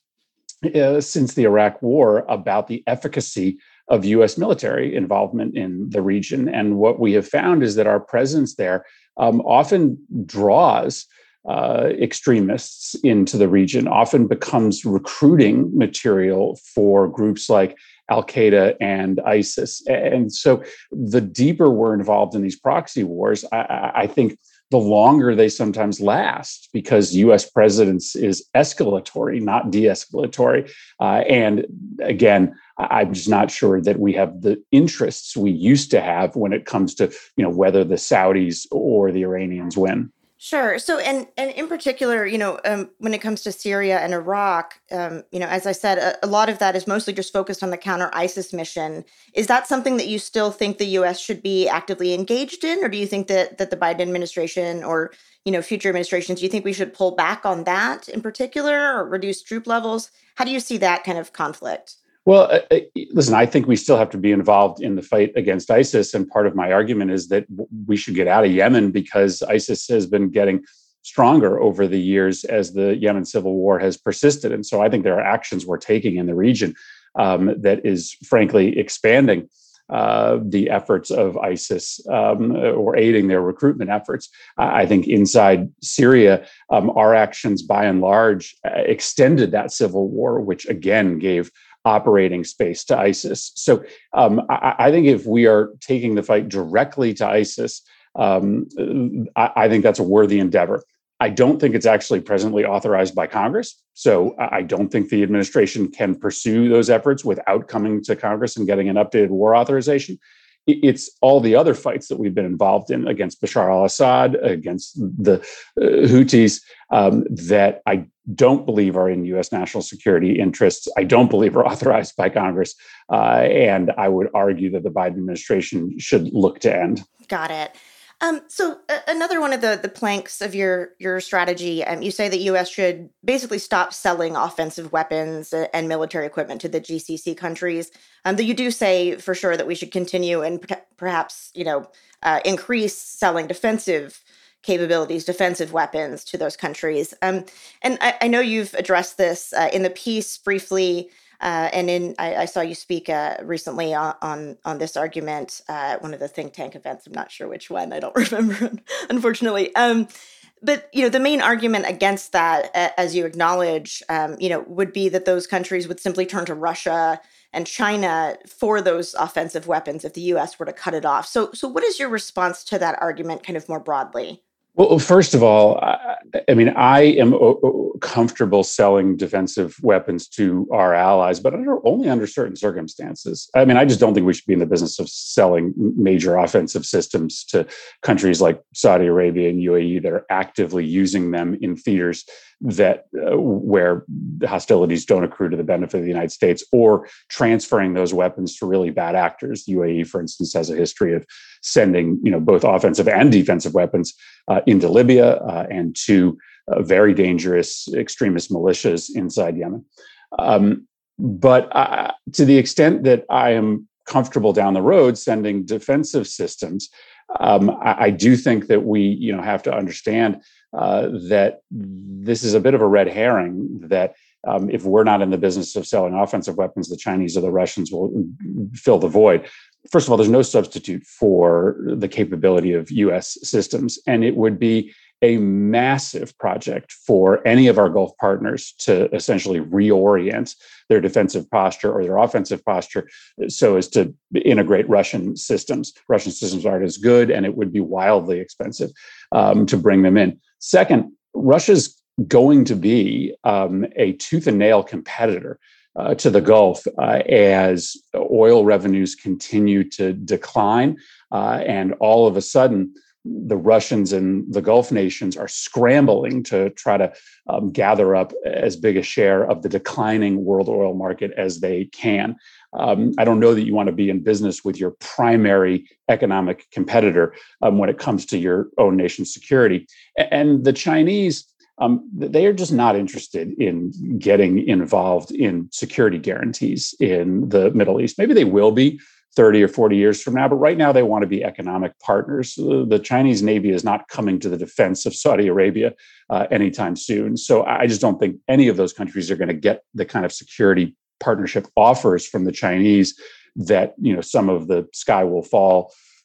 uh, since the Iraq War about the efficacy of U S military involvement in the region. And what we have found is that our presence there um, often draws uh, extremists into the region, often becomes recruiting material for groups like Al-Qaeda and ISIS. And so the deeper we're involved in these proxy wars, I, I think the longer they sometimes last, because U S presence is escalatory, not de-escalatory. Uh, and again, I'm just not sure that we have the interests we used to have when it comes to, you know, whether the Saudis or the Iranians win. Sure. So, and and in particular, you know, um, when it comes to Syria and Iraq, um, you know, as I said, a, a lot of that is mostly just focused on the counter ISIS mission. Is that something that you still think the U S should be actively engaged in, or do you think that that the Biden administration or, you know, future administrations, do you think we should pull back on that in particular or reduce troop levels? How do you see that kind of conflict? Well, uh, listen, I think we still have to be involved in the fight against ISIS. And part of my argument is that we should get out of Yemen because ISIS has been getting stronger over the years as the Yemen civil war has persisted. And so I think there are actions we're taking in the region um, that is frankly expanding uh, the efforts of ISIS um, or aiding their recruitment efforts. I think inside Syria, um, our actions by and large extended that civil war, which again gave operating space to ISIS. So um, I, I think if we are taking the fight directly to ISIS, um, I, I think that's a worthy endeavor. I don't think it's actually presently authorized by Congress. So I don't think the administration can pursue those efforts without coming to Congress and getting an updated war authorization. It's all the other fights that we've been involved in against Bashar al-Assad, against the uh, Houthis, um, that I don't believe are in U S national security interests. I don't believe are authorized by Congress. Uh, and I would argue that the Biden administration should look to end. Got it. Um, so uh, another one of the, the planks of your, your strategy, um, you say that U S should basically stop selling offensive weapons and military equipment to the G C C countries. Um, that you do say for sure that we should continue and per- perhaps, you know, uh, increase selling defensive capabilities, defensive weapons to those countries. Um, and I, I know you've addressed this uh, in the piece briefly. Uh, and in I, I saw you speak uh, recently on, on on this argument uh, at one of the think tank events. I'm not sure which one. I don't remember, unfortunately. Um, But, you know, the main argument against that, as you acknowledge, um, you know, would be that those countries would simply turn to Russia and China for those offensive weapons if the U S were to cut it off. So, so what is your response to that argument kind of more broadly? Well, first of all, I, I mean, I am o- comfortable selling defensive weapons to our allies, but under, only under certain circumstances. I mean, I just don't think we should be in the business of selling major offensive systems to countries like Saudi Arabia and U A E that are actively using them in theaters that uh, where hostilities don't accrue to the benefit of the United States, or transferring those weapons to really bad actors. U A E, for instance, has a history of sending, you know, both offensive and defensive weapons uh, into Libya uh, and to uh, very dangerous extremist militias inside Yemen. Um, but uh, to the extent that I am comfortable down the road sending defensive systems, um, I, I do think that we, you know, have to understand uh, that this is a bit of a red herring. That um, if we're not in the business of selling offensive weapons, the Chinese or the Russians will fill the void. First of all, there's no substitute for the capability of U S systems, and it would be a massive project for any of our Gulf partners to essentially reorient their defensive posture or their offensive posture so as to integrate Russian systems. Russian systems aren't as good, and it would be wildly expensive um, to bring them in. Second, Russia's going to be um, a tooth and nail competitor Uh, to the Gulf uh, as oil revenues continue to decline. Uh, and all of a sudden, the Russians and the Gulf nations are scrambling to try to um, gather up as big a share of the declining world oil market as they can. Um, I don't know that you want to be in business with your primary economic competitor um, when it comes to your own nation's security. And the Chinese, Um, they are just not interested in getting involved in security guarantees in the Middle East. Maybe they will be thirty or forty years from now, but right now they want to be economic partners. The Chinese Navy is not coming to the defense of Saudi Arabia uh, anytime soon. So I just don't think any of those countries are going to get the kind of security partnership offers from the Chinese that, you know, some of the sky will fall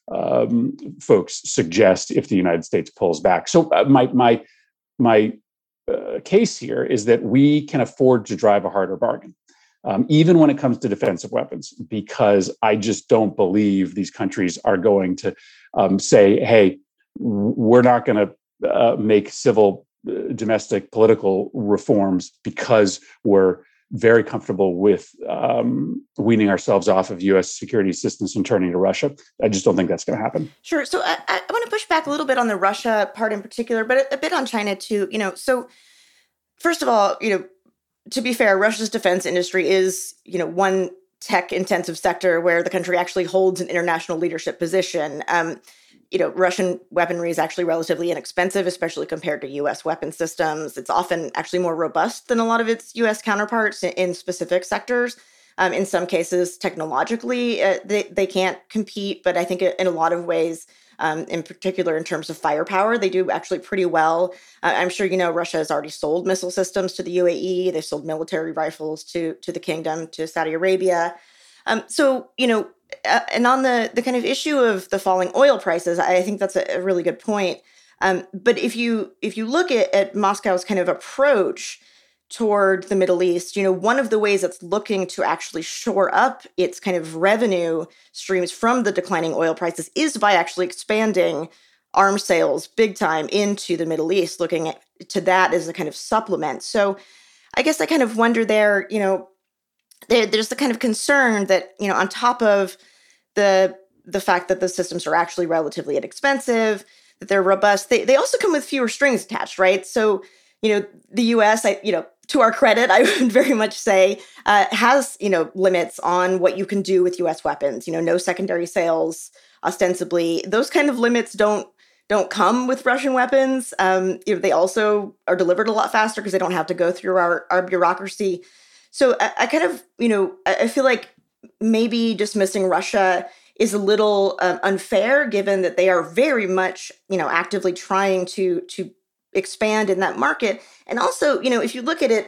um, folks suggest if the United States pulls back. So uh, my my my Uh, case here is that we can afford to drive a harder bargain, um, even when it comes to defensive weapons, because I just don't believe these countries are going to um, say, hey, we're not going to uh, make civil, uh, domestic, political reforms because we're very comfortable with um, weaning ourselves off of U S security assistance and turning to Russia. I just don't think that's going to happen. Sure. So I, I want to push back a little bit on the Russia part in particular, but a, a bit on China too. You know, so first of all, you know, to be fair, Russia's defense industry is, you know, one tech-intensive sector where the country actually holds an international leadership position. Um, you know, Russian weaponry is actually relatively inexpensive, especially compared to U S weapon systems. It's often actually more robust than a lot of its U S counterparts in, in specific sectors. Um, in some cases, technologically, uh, they, they can't compete, but I think in a lot of ways, um, in particular in terms of firepower, they do actually pretty well. Uh, I'm sure you know Russia has already sold missile systems to the U A E. They've sold military rifles to, to the kingdom, to Saudi Arabia. Um, so, you know, uh, and on the, the kind of issue of the falling oil prices, I think that's a, a really good point. Um, but if you if you look at, at Moscow's kind of approach toward the Middle East, you know, one of the ways it's looking to actually shore up its kind of revenue streams from the declining oil prices is by actually expanding arms sales big time into the Middle East, looking at, to that as a kind of supplement. So I guess I kind of wonder there, you know, there, there's the kind of concern that, you know, on top of the the fact that the systems are actually relatively inexpensive, that they're robust, they, they also come with fewer strings attached, right? So, you know, the U S, I, you know, to our credit, I would very much say, uh, has, you know, limits on what you can do with U S weapons. You know, no secondary sales, ostensibly. Those kind of limits don't don't come with Russian weapons. Um, you know, they also are delivered a lot faster because they don't have to go through our, our bureaucracy. So I, I kind of, you know, I feel like maybe dismissing Russia is a little um, unfair, given that they are very much, you know, actively trying to to expand in that market. And also, you know, if you look at it,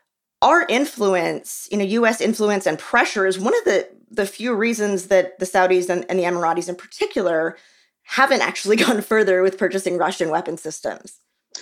our influence, you know, U S influence and pressure is one of the the few reasons that the Saudis and, and the Emiratis in particular haven't actually gone further with purchasing Russian weapon systems.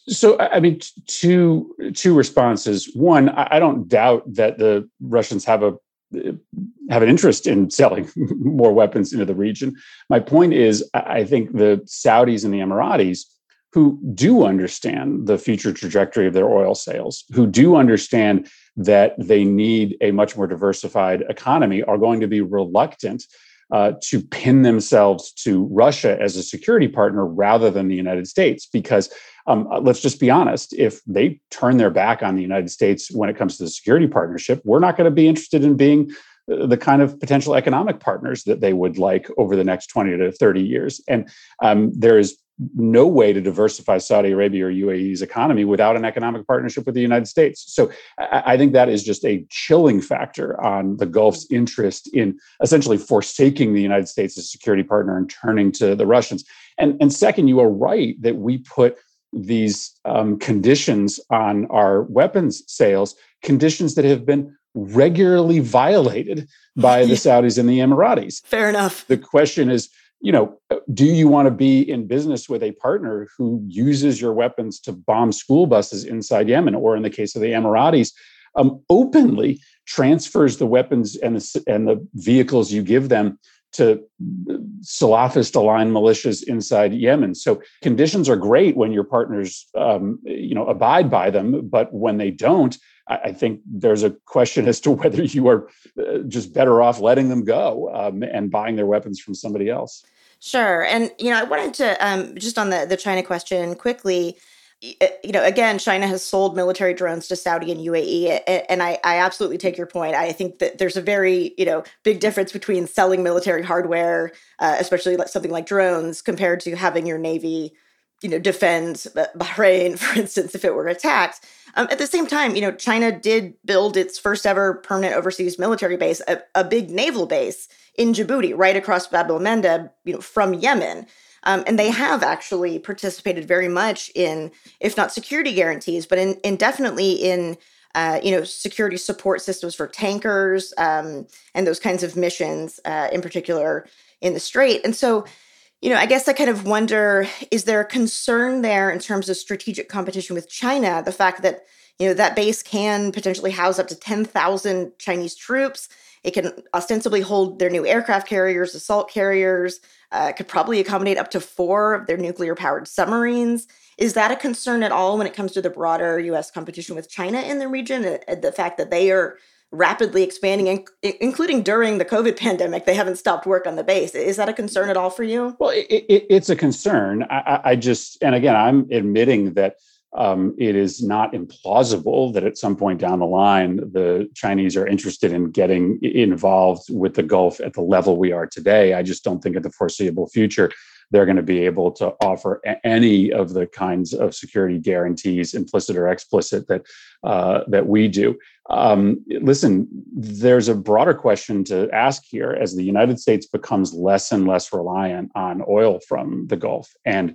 So, I mean, two two responses. One, I don't doubt that the Russians have a have an interest in selling more weapons into the region. My point is, I think the Saudis and the Emiratis, who do understand the future trajectory of their oil sales, who do understand that they need a much more diversified economy, are going to be reluctant uh, to pin themselves to Russia as a security partner rather than the United States. Because um, let's just be honest, if they turn their back on the United States when it comes to the security partnership, we're not going to be interested in being the kind of potential economic partners that they would like over the next twenty to thirty years. And um, there is no way to diversify Saudi Arabia or U A E's economy without an economic partnership with the United States. So I, I think that is just a chilling factor on the Gulf's interest in essentially forsaking the United States as a security partner and turning to the Russians. And, and second, you are right that we put these um, conditions on our weapons sales, conditions that have been regularly violated by the Saudis and the Emiratis. Fair enough. The question is, you know, do you want to be in business with a partner who uses your weapons to bomb school buses inside Yemen, or in the case of the Emiratis, um, openly transfers the weapons and the, and the vehicles you give them to Salafist-aligned militias inside Yemen? So conditions are great when your partners, um, you know, abide by them, but when they don't, I, I think there's a question as to whether you are uh, just better off letting them go um, and buying their weapons from somebody else. Sure. And, you know, I wanted to, um, just on the, the China question quickly, you know, again, China has sold military drones to Saudi and U A E, and I, I absolutely take your point. I think that there's a very, you know, big difference between selling military hardware, uh, especially like something like drones, compared to having your Navy, you know, defend Bahrain, for instance, if it were attacked. Um, at the same time, you know, China did build its first ever permanent overseas military base, a, a big naval base in Djibouti, right across Bab el-Mandeb, you know, from Yemen. Um, and they have actually participated very much in, if not security guarantees, but in, in definitely in, uh, you know, security support systems for tankers um, and those kinds of missions, uh, in particular in the Strait. And so, you know, I guess I kind of wonder, is there a concern there in terms of strategic competition with China? The fact that, you know, that base can potentially house up to ten thousand Chinese troops. It can ostensibly hold their new aircraft carriers, assault carriers, uh, could probably accommodate up to four of their nuclear-powered submarines. Is that a concern at all when it comes to the broader U S competition with China in the region? Uh, the fact that they are rapidly expanding, including during the COVID pandemic, they haven't stopped work on the base. Is that a concern at all for you? Well, it, it, it's a concern. I, I just, and again, I'm admitting that Um, it is not implausible that at some point down the line, the Chinese are interested in getting involved with the Gulf at the level we are today. I just don't think in the foreseeable future they're going to be able to offer a- any of the kinds of security guarantees, implicit or explicit, that uh, that we do. Um, listen, there's a broader question to ask here as the United States becomes less and less reliant on oil from the Gulf, and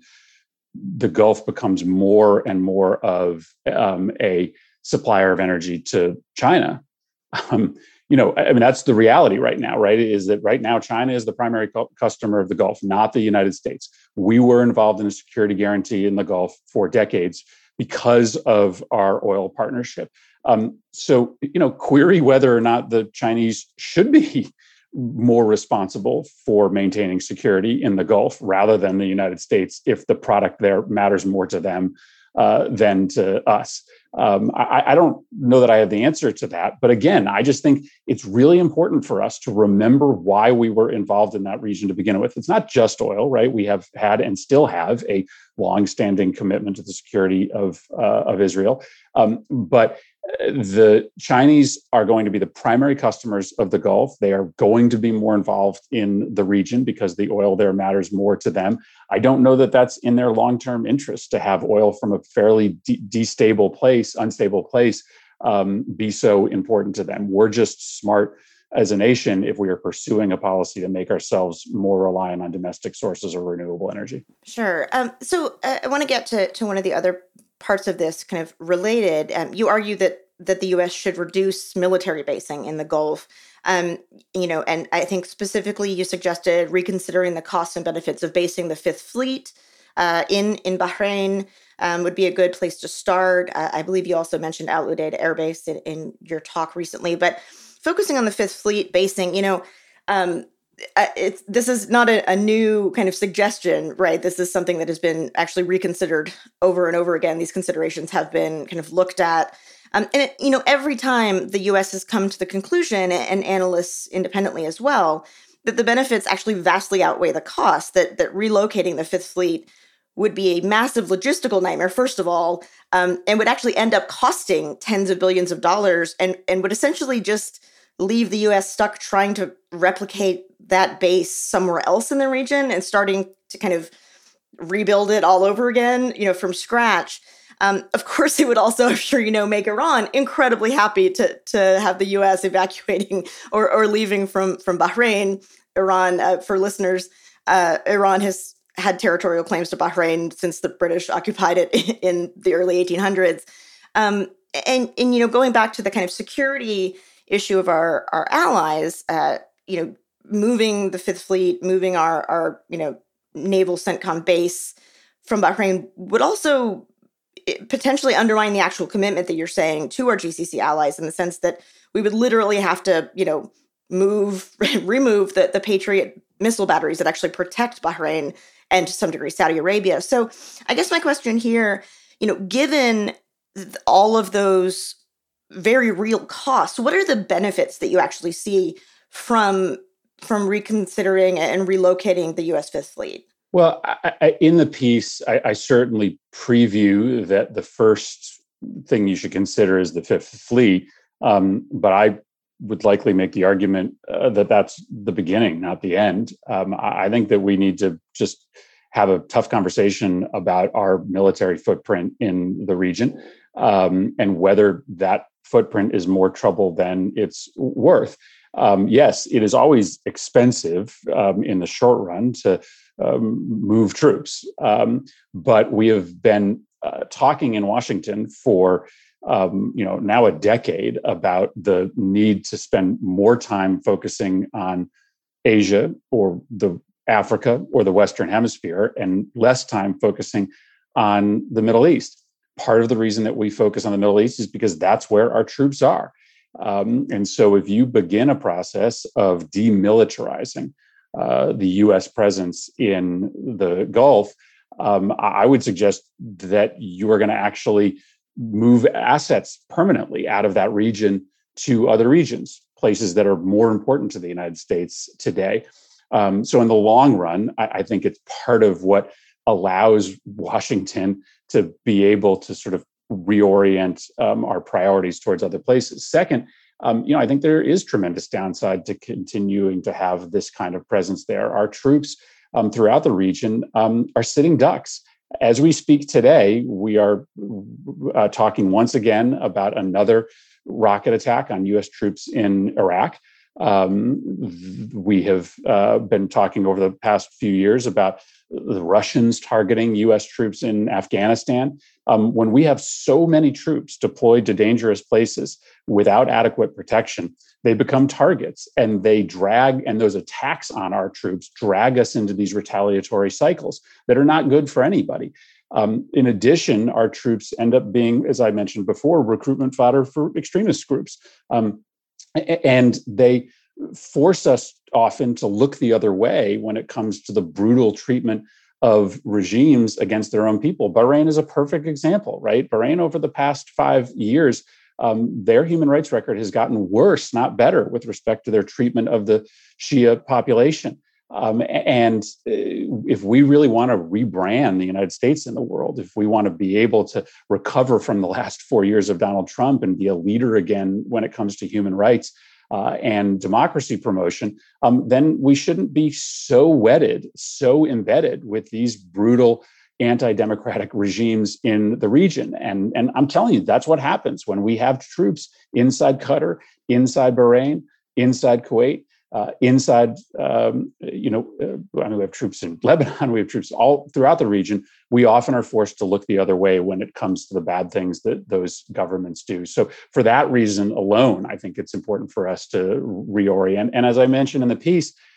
the Gulf becomes more and more of um, a supplier of energy to China. Um, you know, I mean, that's the reality right now, right? Is that right now China is the primary co- customer of the Gulf, not the United States. We were involved in a security guarantee in the Gulf for decades because of our oil partnership. Um, so, you know, query whether or not the Chinese should be more responsible for maintaining security in the Gulf rather than the United States if the product there matters more to them uh, than to us. Um, I, I don't know that I have the answer to that. But again, I just think it's really important for us to remember why we were involved in that region to begin with. It's not just oil, right? We have had and still have a longstanding commitment to the security of, uh, of Israel. Um, but the Chinese are going to be the primary customers of the Gulf. They are going to be more involved in the region because the oil there matters more to them. I don't know that that's in their long-term interest to have oil from a fairly de- destable place, unstable place, um, be so important to them. We're just smart as a nation if we are pursuing a policy to make ourselves more reliant on domestic sources of renewable energy. Sure. Um, so uh, I want to get to, to one of the other parts of this kind of related. Um, you argue that that the U S should reduce military basing in the Gulf. Um, you know, and I think specifically you suggested reconsidering the costs and benefits of basing the Fifth Fleet uh, in, in Bahrain um, would be a good place to start. Uh, I believe you also mentioned Al Udeid Air Base in, in your talk recently, but focusing on the Fifth Fleet basing, you know, um, it's, this is not a, a new kind of suggestion, right? This is something that has been actually reconsidered over and over again. These considerations have been kind of looked at. Um, and, it, you know, every time the U S has come to the conclusion, and analysts independently as well, that the benefits actually vastly outweigh the cost, that that relocating the Fifth Fleet would be a massive logistical nightmare, first of all, um, and would actually end up costing tens of billions of dollars and, and would essentially just leave the U S stuck trying to replicate that base somewhere else in the region and starting to kind of rebuild it all over again, you know, from scratch. Um, of course, it would also, I'm sure you know, make Iran incredibly happy to to have the U S evacuating or, or leaving from, from Bahrain. Iran, uh, for listeners, uh, Iran has had territorial claims to Bahrain since the British occupied it in the early eighteen hundreds. Um, and, and, you know, going back to the kind of security issue of our, our allies, uh, you know, moving the Fifth Fleet, moving our, our, you know, naval CENTCOM base from Bahrain would also potentially undermine the actual commitment that you're saying to our G C C allies, in the sense that we would literally have to, you know, move, remove the, the Patriot missile batteries that actually protect Bahrain and to some degree Saudi Arabia. So I guess my question here, you know, given all of those very real costs, what are the benefits that you actually see from from reconsidering and relocating the U S Fifth Fleet? Well, I, I, in the piece, I, I certainly preview that the first thing you should consider is the Fifth Fleet, um, but I would likely make the argument uh, that that's the beginning, not the end. Um, I, I think that we need to just have a tough conversation about our military footprint in the region, um, and whether that footprint is more trouble than it's worth. Um, yes, it is always expensive um, in the short run to um, move troops, um, but we have been uh, talking in Washington for um, you know now a decade about the need to spend more time focusing on Asia or the Africa or the Western Hemisphere, and less time focusing on the Middle East. Part of the reason that we focus on the Middle East is because that's where our troops are. Um, and so if you begin a process of demilitarizing uh, the U S presence in the Gulf, um, I would suggest that you are going to actually move assets permanently out of that region to other regions, places that are more important to the United States today. Um, so in the long run, I, I think it's part of what allows Washington to be able to sort of reorient um, our priorities towards other places. Second, um, you know, I think there is tremendous downside to continuing to have this kind of presence there. Our troops um, throughout the region um, are sitting ducks. As we speak today, we are uh, talking once again about another rocket attack on U S troops in Iraq. Um, we have uh, been talking over the past few years about the Russians targeting U S troops in Afghanistan. Um, when we have so many troops deployed to dangerous places without adequate protection, they become targets, and they drag, and those attacks on our troops drag us into these retaliatory cycles that are not good for anybody. Um, in addition, our troops end up being, as I mentioned before, recruitment fodder for extremist groups. Um, And they force us often to look the other way when it comes to the brutal treatment of regimes against their own people. Bahrain is a perfect example, right? Bahrain, over the past five years, um, their human rights record has gotten worse, not better, with respect to their treatment of the Shia population. Um, and if we really want to rebrand the United States in the world, if we want to be able to recover from the last four years of Donald Trump and be a leader again when it comes to human rights uh, and democracy promotion, um, then we shouldn't be so wedded, so embedded with these brutal anti-democratic regimes in the region. And, and I'm telling you, that's what happens when we have troops inside Qatar, inside Bahrain, inside Kuwait. Uh, inside, um, you know, uh, I mean, we have troops in Lebanon, we have troops all throughout the region. We often are forced to look the other way when it comes to the bad things that those governments do. So for that reason alone, I think it's important for us to reorient. And as I mentioned in the piece,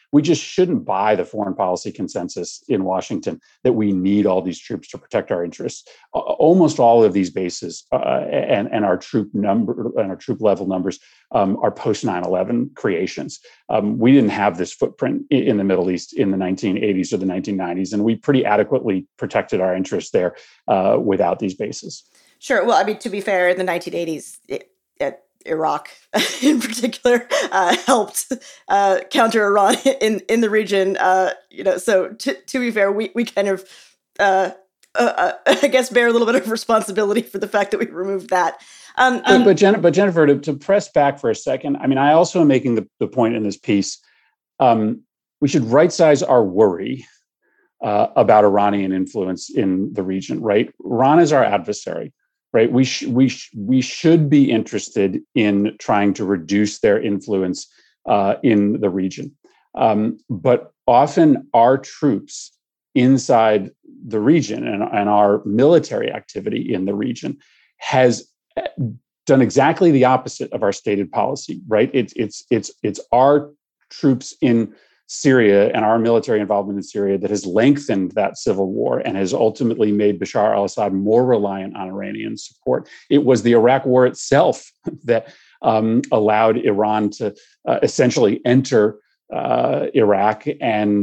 We just shouldn't buy the foreign policy consensus in Washington that we need all these troops to protect our interests. Uh, almost all of these bases uh, and, and our troop number and our troop level numbers um, are post nine eleven creations. Um, we didn't have this footprint in the Middle East in the nineteen eighties or the nineteen nineties, and we pretty adequately protected our interests there uh, without these bases. Sure. Well, I mean, to be fair, in the nineteen eighties, it, it, Iraq in particular uh, helped uh, counter Iran in, in the region. Uh, you know, so to, to be fair, we, we kind of, uh, uh, I guess, bear a little bit of responsibility for the fact that we removed that. Um, but, but, Jen, but Jennifer, to, to press back for a second, I mean, I also am making the, the point in this piece, um, we should right-size our worry uh, about Iranian influence in the region, right? Iran is our adversary. Right, we sh- we sh- we should be interested in trying to reduce their influence uh, in the region, um, but often our troops inside the region and, and our military activity in the region has done exactly the opposite of our stated policy. Right, it's it's it's it's our troops in Syria and our military involvement in Syria that has lengthened that civil war and has ultimately made Bashar al-Assad more reliant on Iranian support. It was the Iraq War itself that um, allowed Iran to uh, essentially enter uh, Iraq and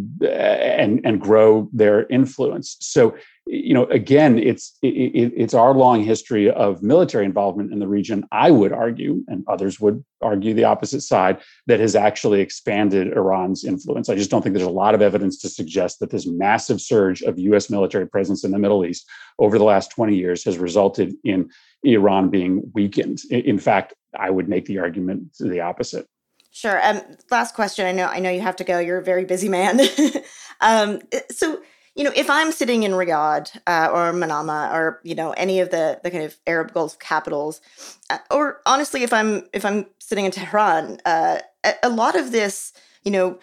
and and grow their influence. So, you know, again, it's it, it's our long history of military involvement in the region, I would argue, and others would argue the opposite side, that has actually expanded Iran's influence. I just don't think there's a lot of evidence to suggest that this massive surge of U S military presence in the Middle East over the last twenty years has resulted in Iran being weakened. In fact, I would make the argument to the opposite. Sure. Um, last question. I know, I know you have to go. You're a very busy man. um, so, you know, if I'm sitting in Riyadh uh, or Manama or, you know, any of the, the kind of Arab Gulf capitals, uh, or honestly, if I'm if I'm sitting in Tehran, uh, a, a lot of this, you know,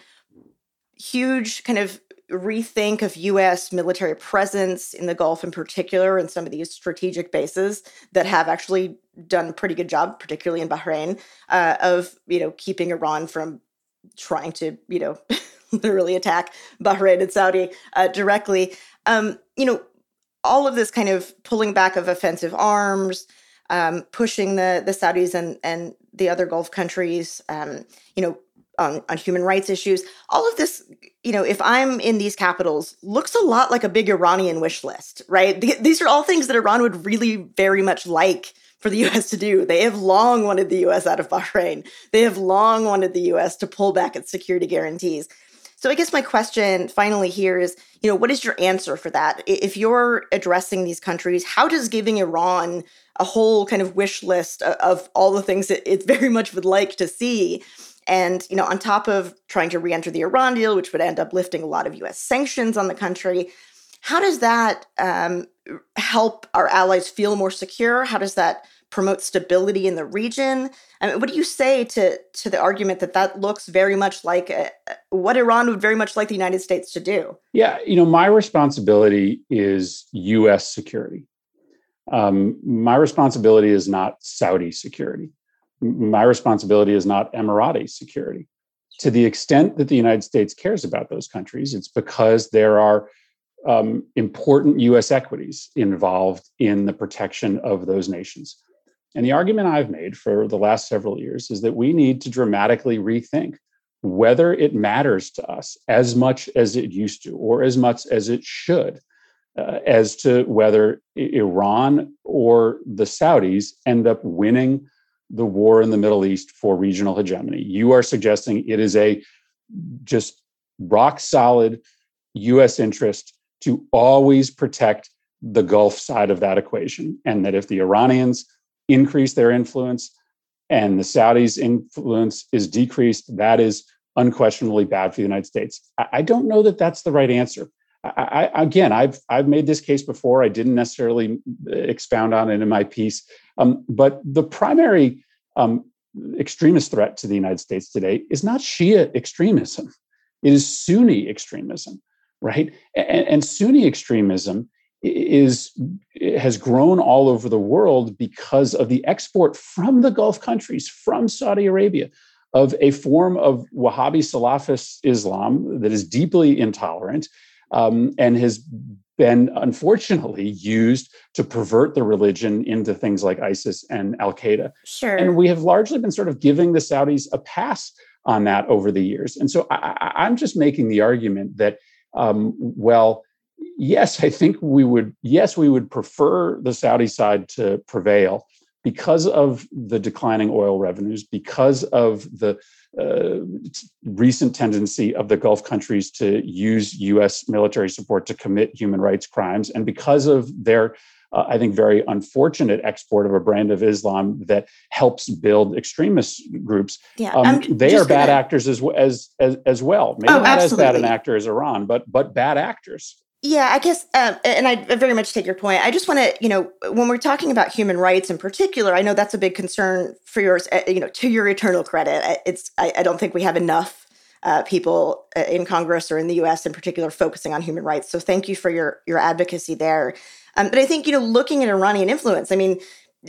huge kind of rethink of U S military presence in the Gulf in particular, and some of these strategic bases that have actually done a pretty good job, particularly in Bahrain, uh, of, you know, keeping Iran from trying to, you know, literally attack Bahrain and Saudi uh, directly. Um, you know, all of this kind of pulling back of offensive arms, um, pushing the the Saudis and and the other Gulf countries, um, you know, on, on human rights issues. All of this, you know, if I'm in these capitals, looks a lot like a big Iranian wish list, right? Th- these are all things that Iran would really very much like for the U S to do. They have long wanted the U S out of Bahrain. They have long wanted the U S to pull back its security guarantees. So I guess my question finally here is, you know, what is your answer for that? If you're addressing these countries, how does giving Iran a whole kind of wish list of, of all the things that it very much would like to see, and, you know, on top of trying to re-enter the Iran deal, which would end up lifting a lot of U S sanctions on the country, how does that um, help our allies feel more secure? How does that promote stability in the region? I mean, what do you say to to the argument that that looks very much like a, what Iran would very much like the United States to do? Yeah, you know, my responsibility is U S security. Um, my responsibility is not Saudi security. My responsibility is not Emirati security. To the extent that the United States cares about those countries, it's because there are um, important U S equities involved in the protection of those nations. And the argument I've made for the last several years is that we need to dramatically rethink whether it matters to us as much as it used to, or as much as it should, uh, as to whether Iran or the Saudis end up winning the war in the Middle East for regional hegemony. You are suggesting it is a just rock solid U S interest to always protect the Gulf side of that equation. And that if the Iranians increase their influence and the Saudis' influence is decreased, that is unquestionably bad for the United States. I, I don't know that that's the right answer. I, I, again, I've I've made this case before. I didn't necessarily expound on it in my piece. Um, but the primary um, extremist threat to the United States today is not Shia extremism. It is Sunni extremism, right? And, and Sunni extremism is has grown all over the world because of the export from the Gulf countries, from Saudi Arabia, of a form of Wahhabi Salafist Islam that is deeply intolerant um, and has been unfortunately used to pervert the religion into things like ISIS and Al-Qaeda. Sure. And we have largely been sort of giving the Saudis a pass on that over the years. And so I, I'm just making the argument that, um, well, yes, I think we would, yes, we would prefer the Saudi side to prevail because of the declining oil revenues, because of the uh, recent tendency of the Gulf countries to use U S military support to commit human rights crimes, and because of their, uh, I think, very unfortunate export of a brand of Islam that helps build extremist groups. Yeah, um, they are bad gonna... actors as, as as as well. Maybe oh, not absolutely. as bad an actor as Iran, but but bad actors. Yeah, I guess, uh, and I very much take your point. I just want to, you know, when we're talking about human rights in particular, I know that's a big concern for yours, uh, you know, to your eternal credit. It's, I, I don't think we have enough uh, people in Congress or in the U S in particular focusing on human rights. So thank you for your, your advocacy there. Um, but I think, you know, looking at Iranian influence, I mean,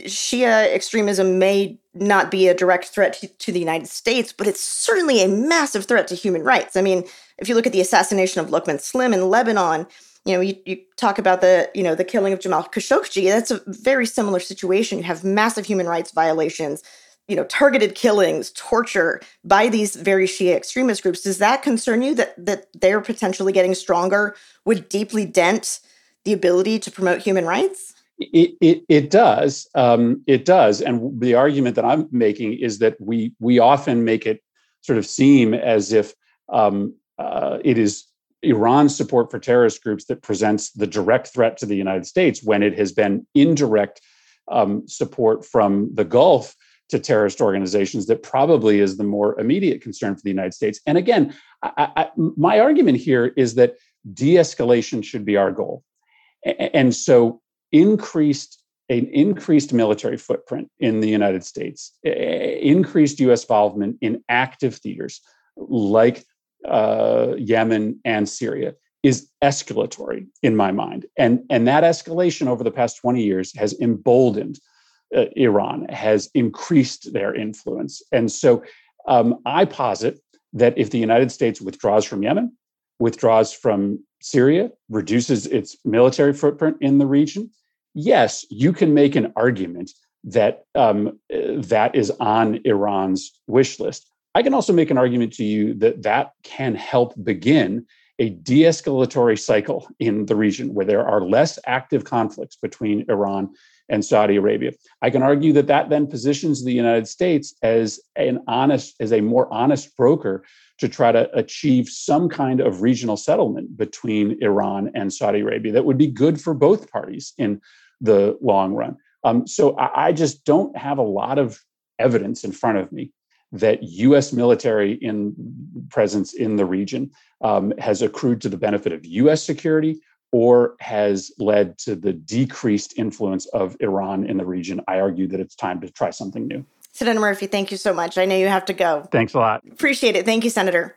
Shia extremism may not be a direct threat to, to the United States, but it's certainly a massive threat to human rights. I mean, if you look at the assassination of Luqman Slim in Lebanon, you know, you, you talk about the, you know, the killing of Jamal Khashoggi, that's a very similar situation. You have massive human rights violations, you know, targeted killings, torture by these very Shia extremist groups. Does that concern you that that they're potentially getting stronger would deeply dent the ability to promote human rights? It, it, it does. Um, it does. And the argument that I'm making is that we we often make it sort of seem as if um, uh, it is Iran's support for terrorist groups that presents the direct threat to the United States, when it has been indirect um, support from the Gulf to terrorist organizations that probably is the more immediate concern for the United States. And again, I, I, my argument here is that de-escalation should be our goal. And so increased an increased military footprint in the United States, increased U S involvement in active theaters like uh, Yemen and Syria is escalatory in my mind. And, and that escalation over the past twenty years has emboldened uh, Iran, has increased their influence. And so um, I posit that if the United States withdraws from Yemen, withdraws from Syria, reduces its military footprint in the region, yes, you can make an argument that um, that is on Iran's wish list. I can also make an argument to you that that can help begin a de-escalatory cycle in the region where there are less active conflicts between Iran and Saudi Arabia. I can argue that that then positions the United States as an honest, as a more honest broker to try to achieve some kind of regional settlement between Iran and Saudi Arabia that would be good for both parties in the long run. Um, so I, I just don't have a lot of evidence in front of me that U S military in presence in the region um, has accrued to the benefit of U S security or has led to the decreased influence of Iran in the region. I argue that it's time to try something new. Senator Murphy, thank you so much. I know you have to go. Thanks a lot. Appreciate it. Thank you, Senator.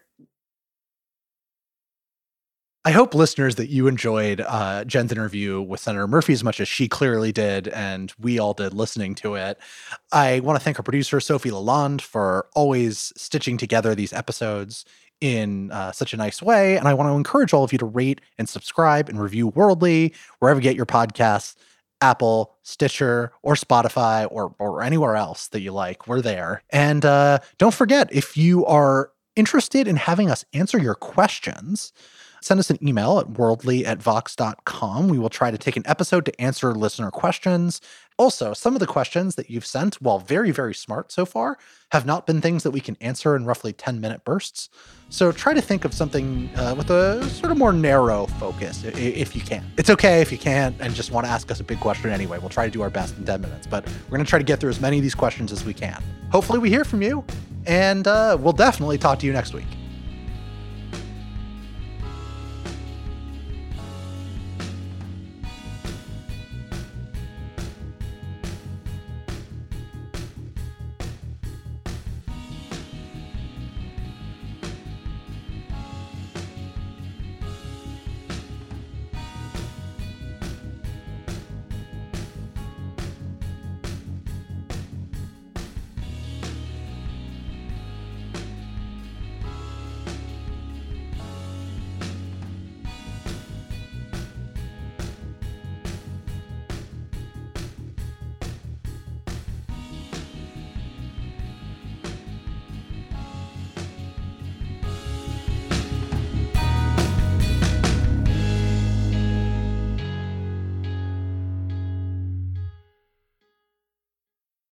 I hope, listeners, that you enjoyed uh, Jen's interview with Senator Murphy as much as she clearly did, and we all did listening to it. I want to thank our producer, Sophie Lalonde, for always stitching together these episodes in uh, such a nice way. And I want to encourage all of you to rate and subscribe and review Worldly, wherever you get your podcasts, Apple, Stitcher, or Spotify, or, or anywhere else that you like. We're there. And uh, don't forget, if you are interested in having us answer your questions, send us an email at worldly at vox dot com. We will try to take an episode to answer listener questions. Also, some of the questions that you've sent, while very, very smart so far, have not been things that we can answer in roughly ten-minute bursts. So try to think of something uh, with a sort of more narrow focus, if you can. It's okay if you can't and just want to ask us a big question anyway. We'll try to do our best in ten minutes, but we're going to try to get through as many of these questions as we can. Hopefully we hear from you, and uh, we'll definitely talk to you next week.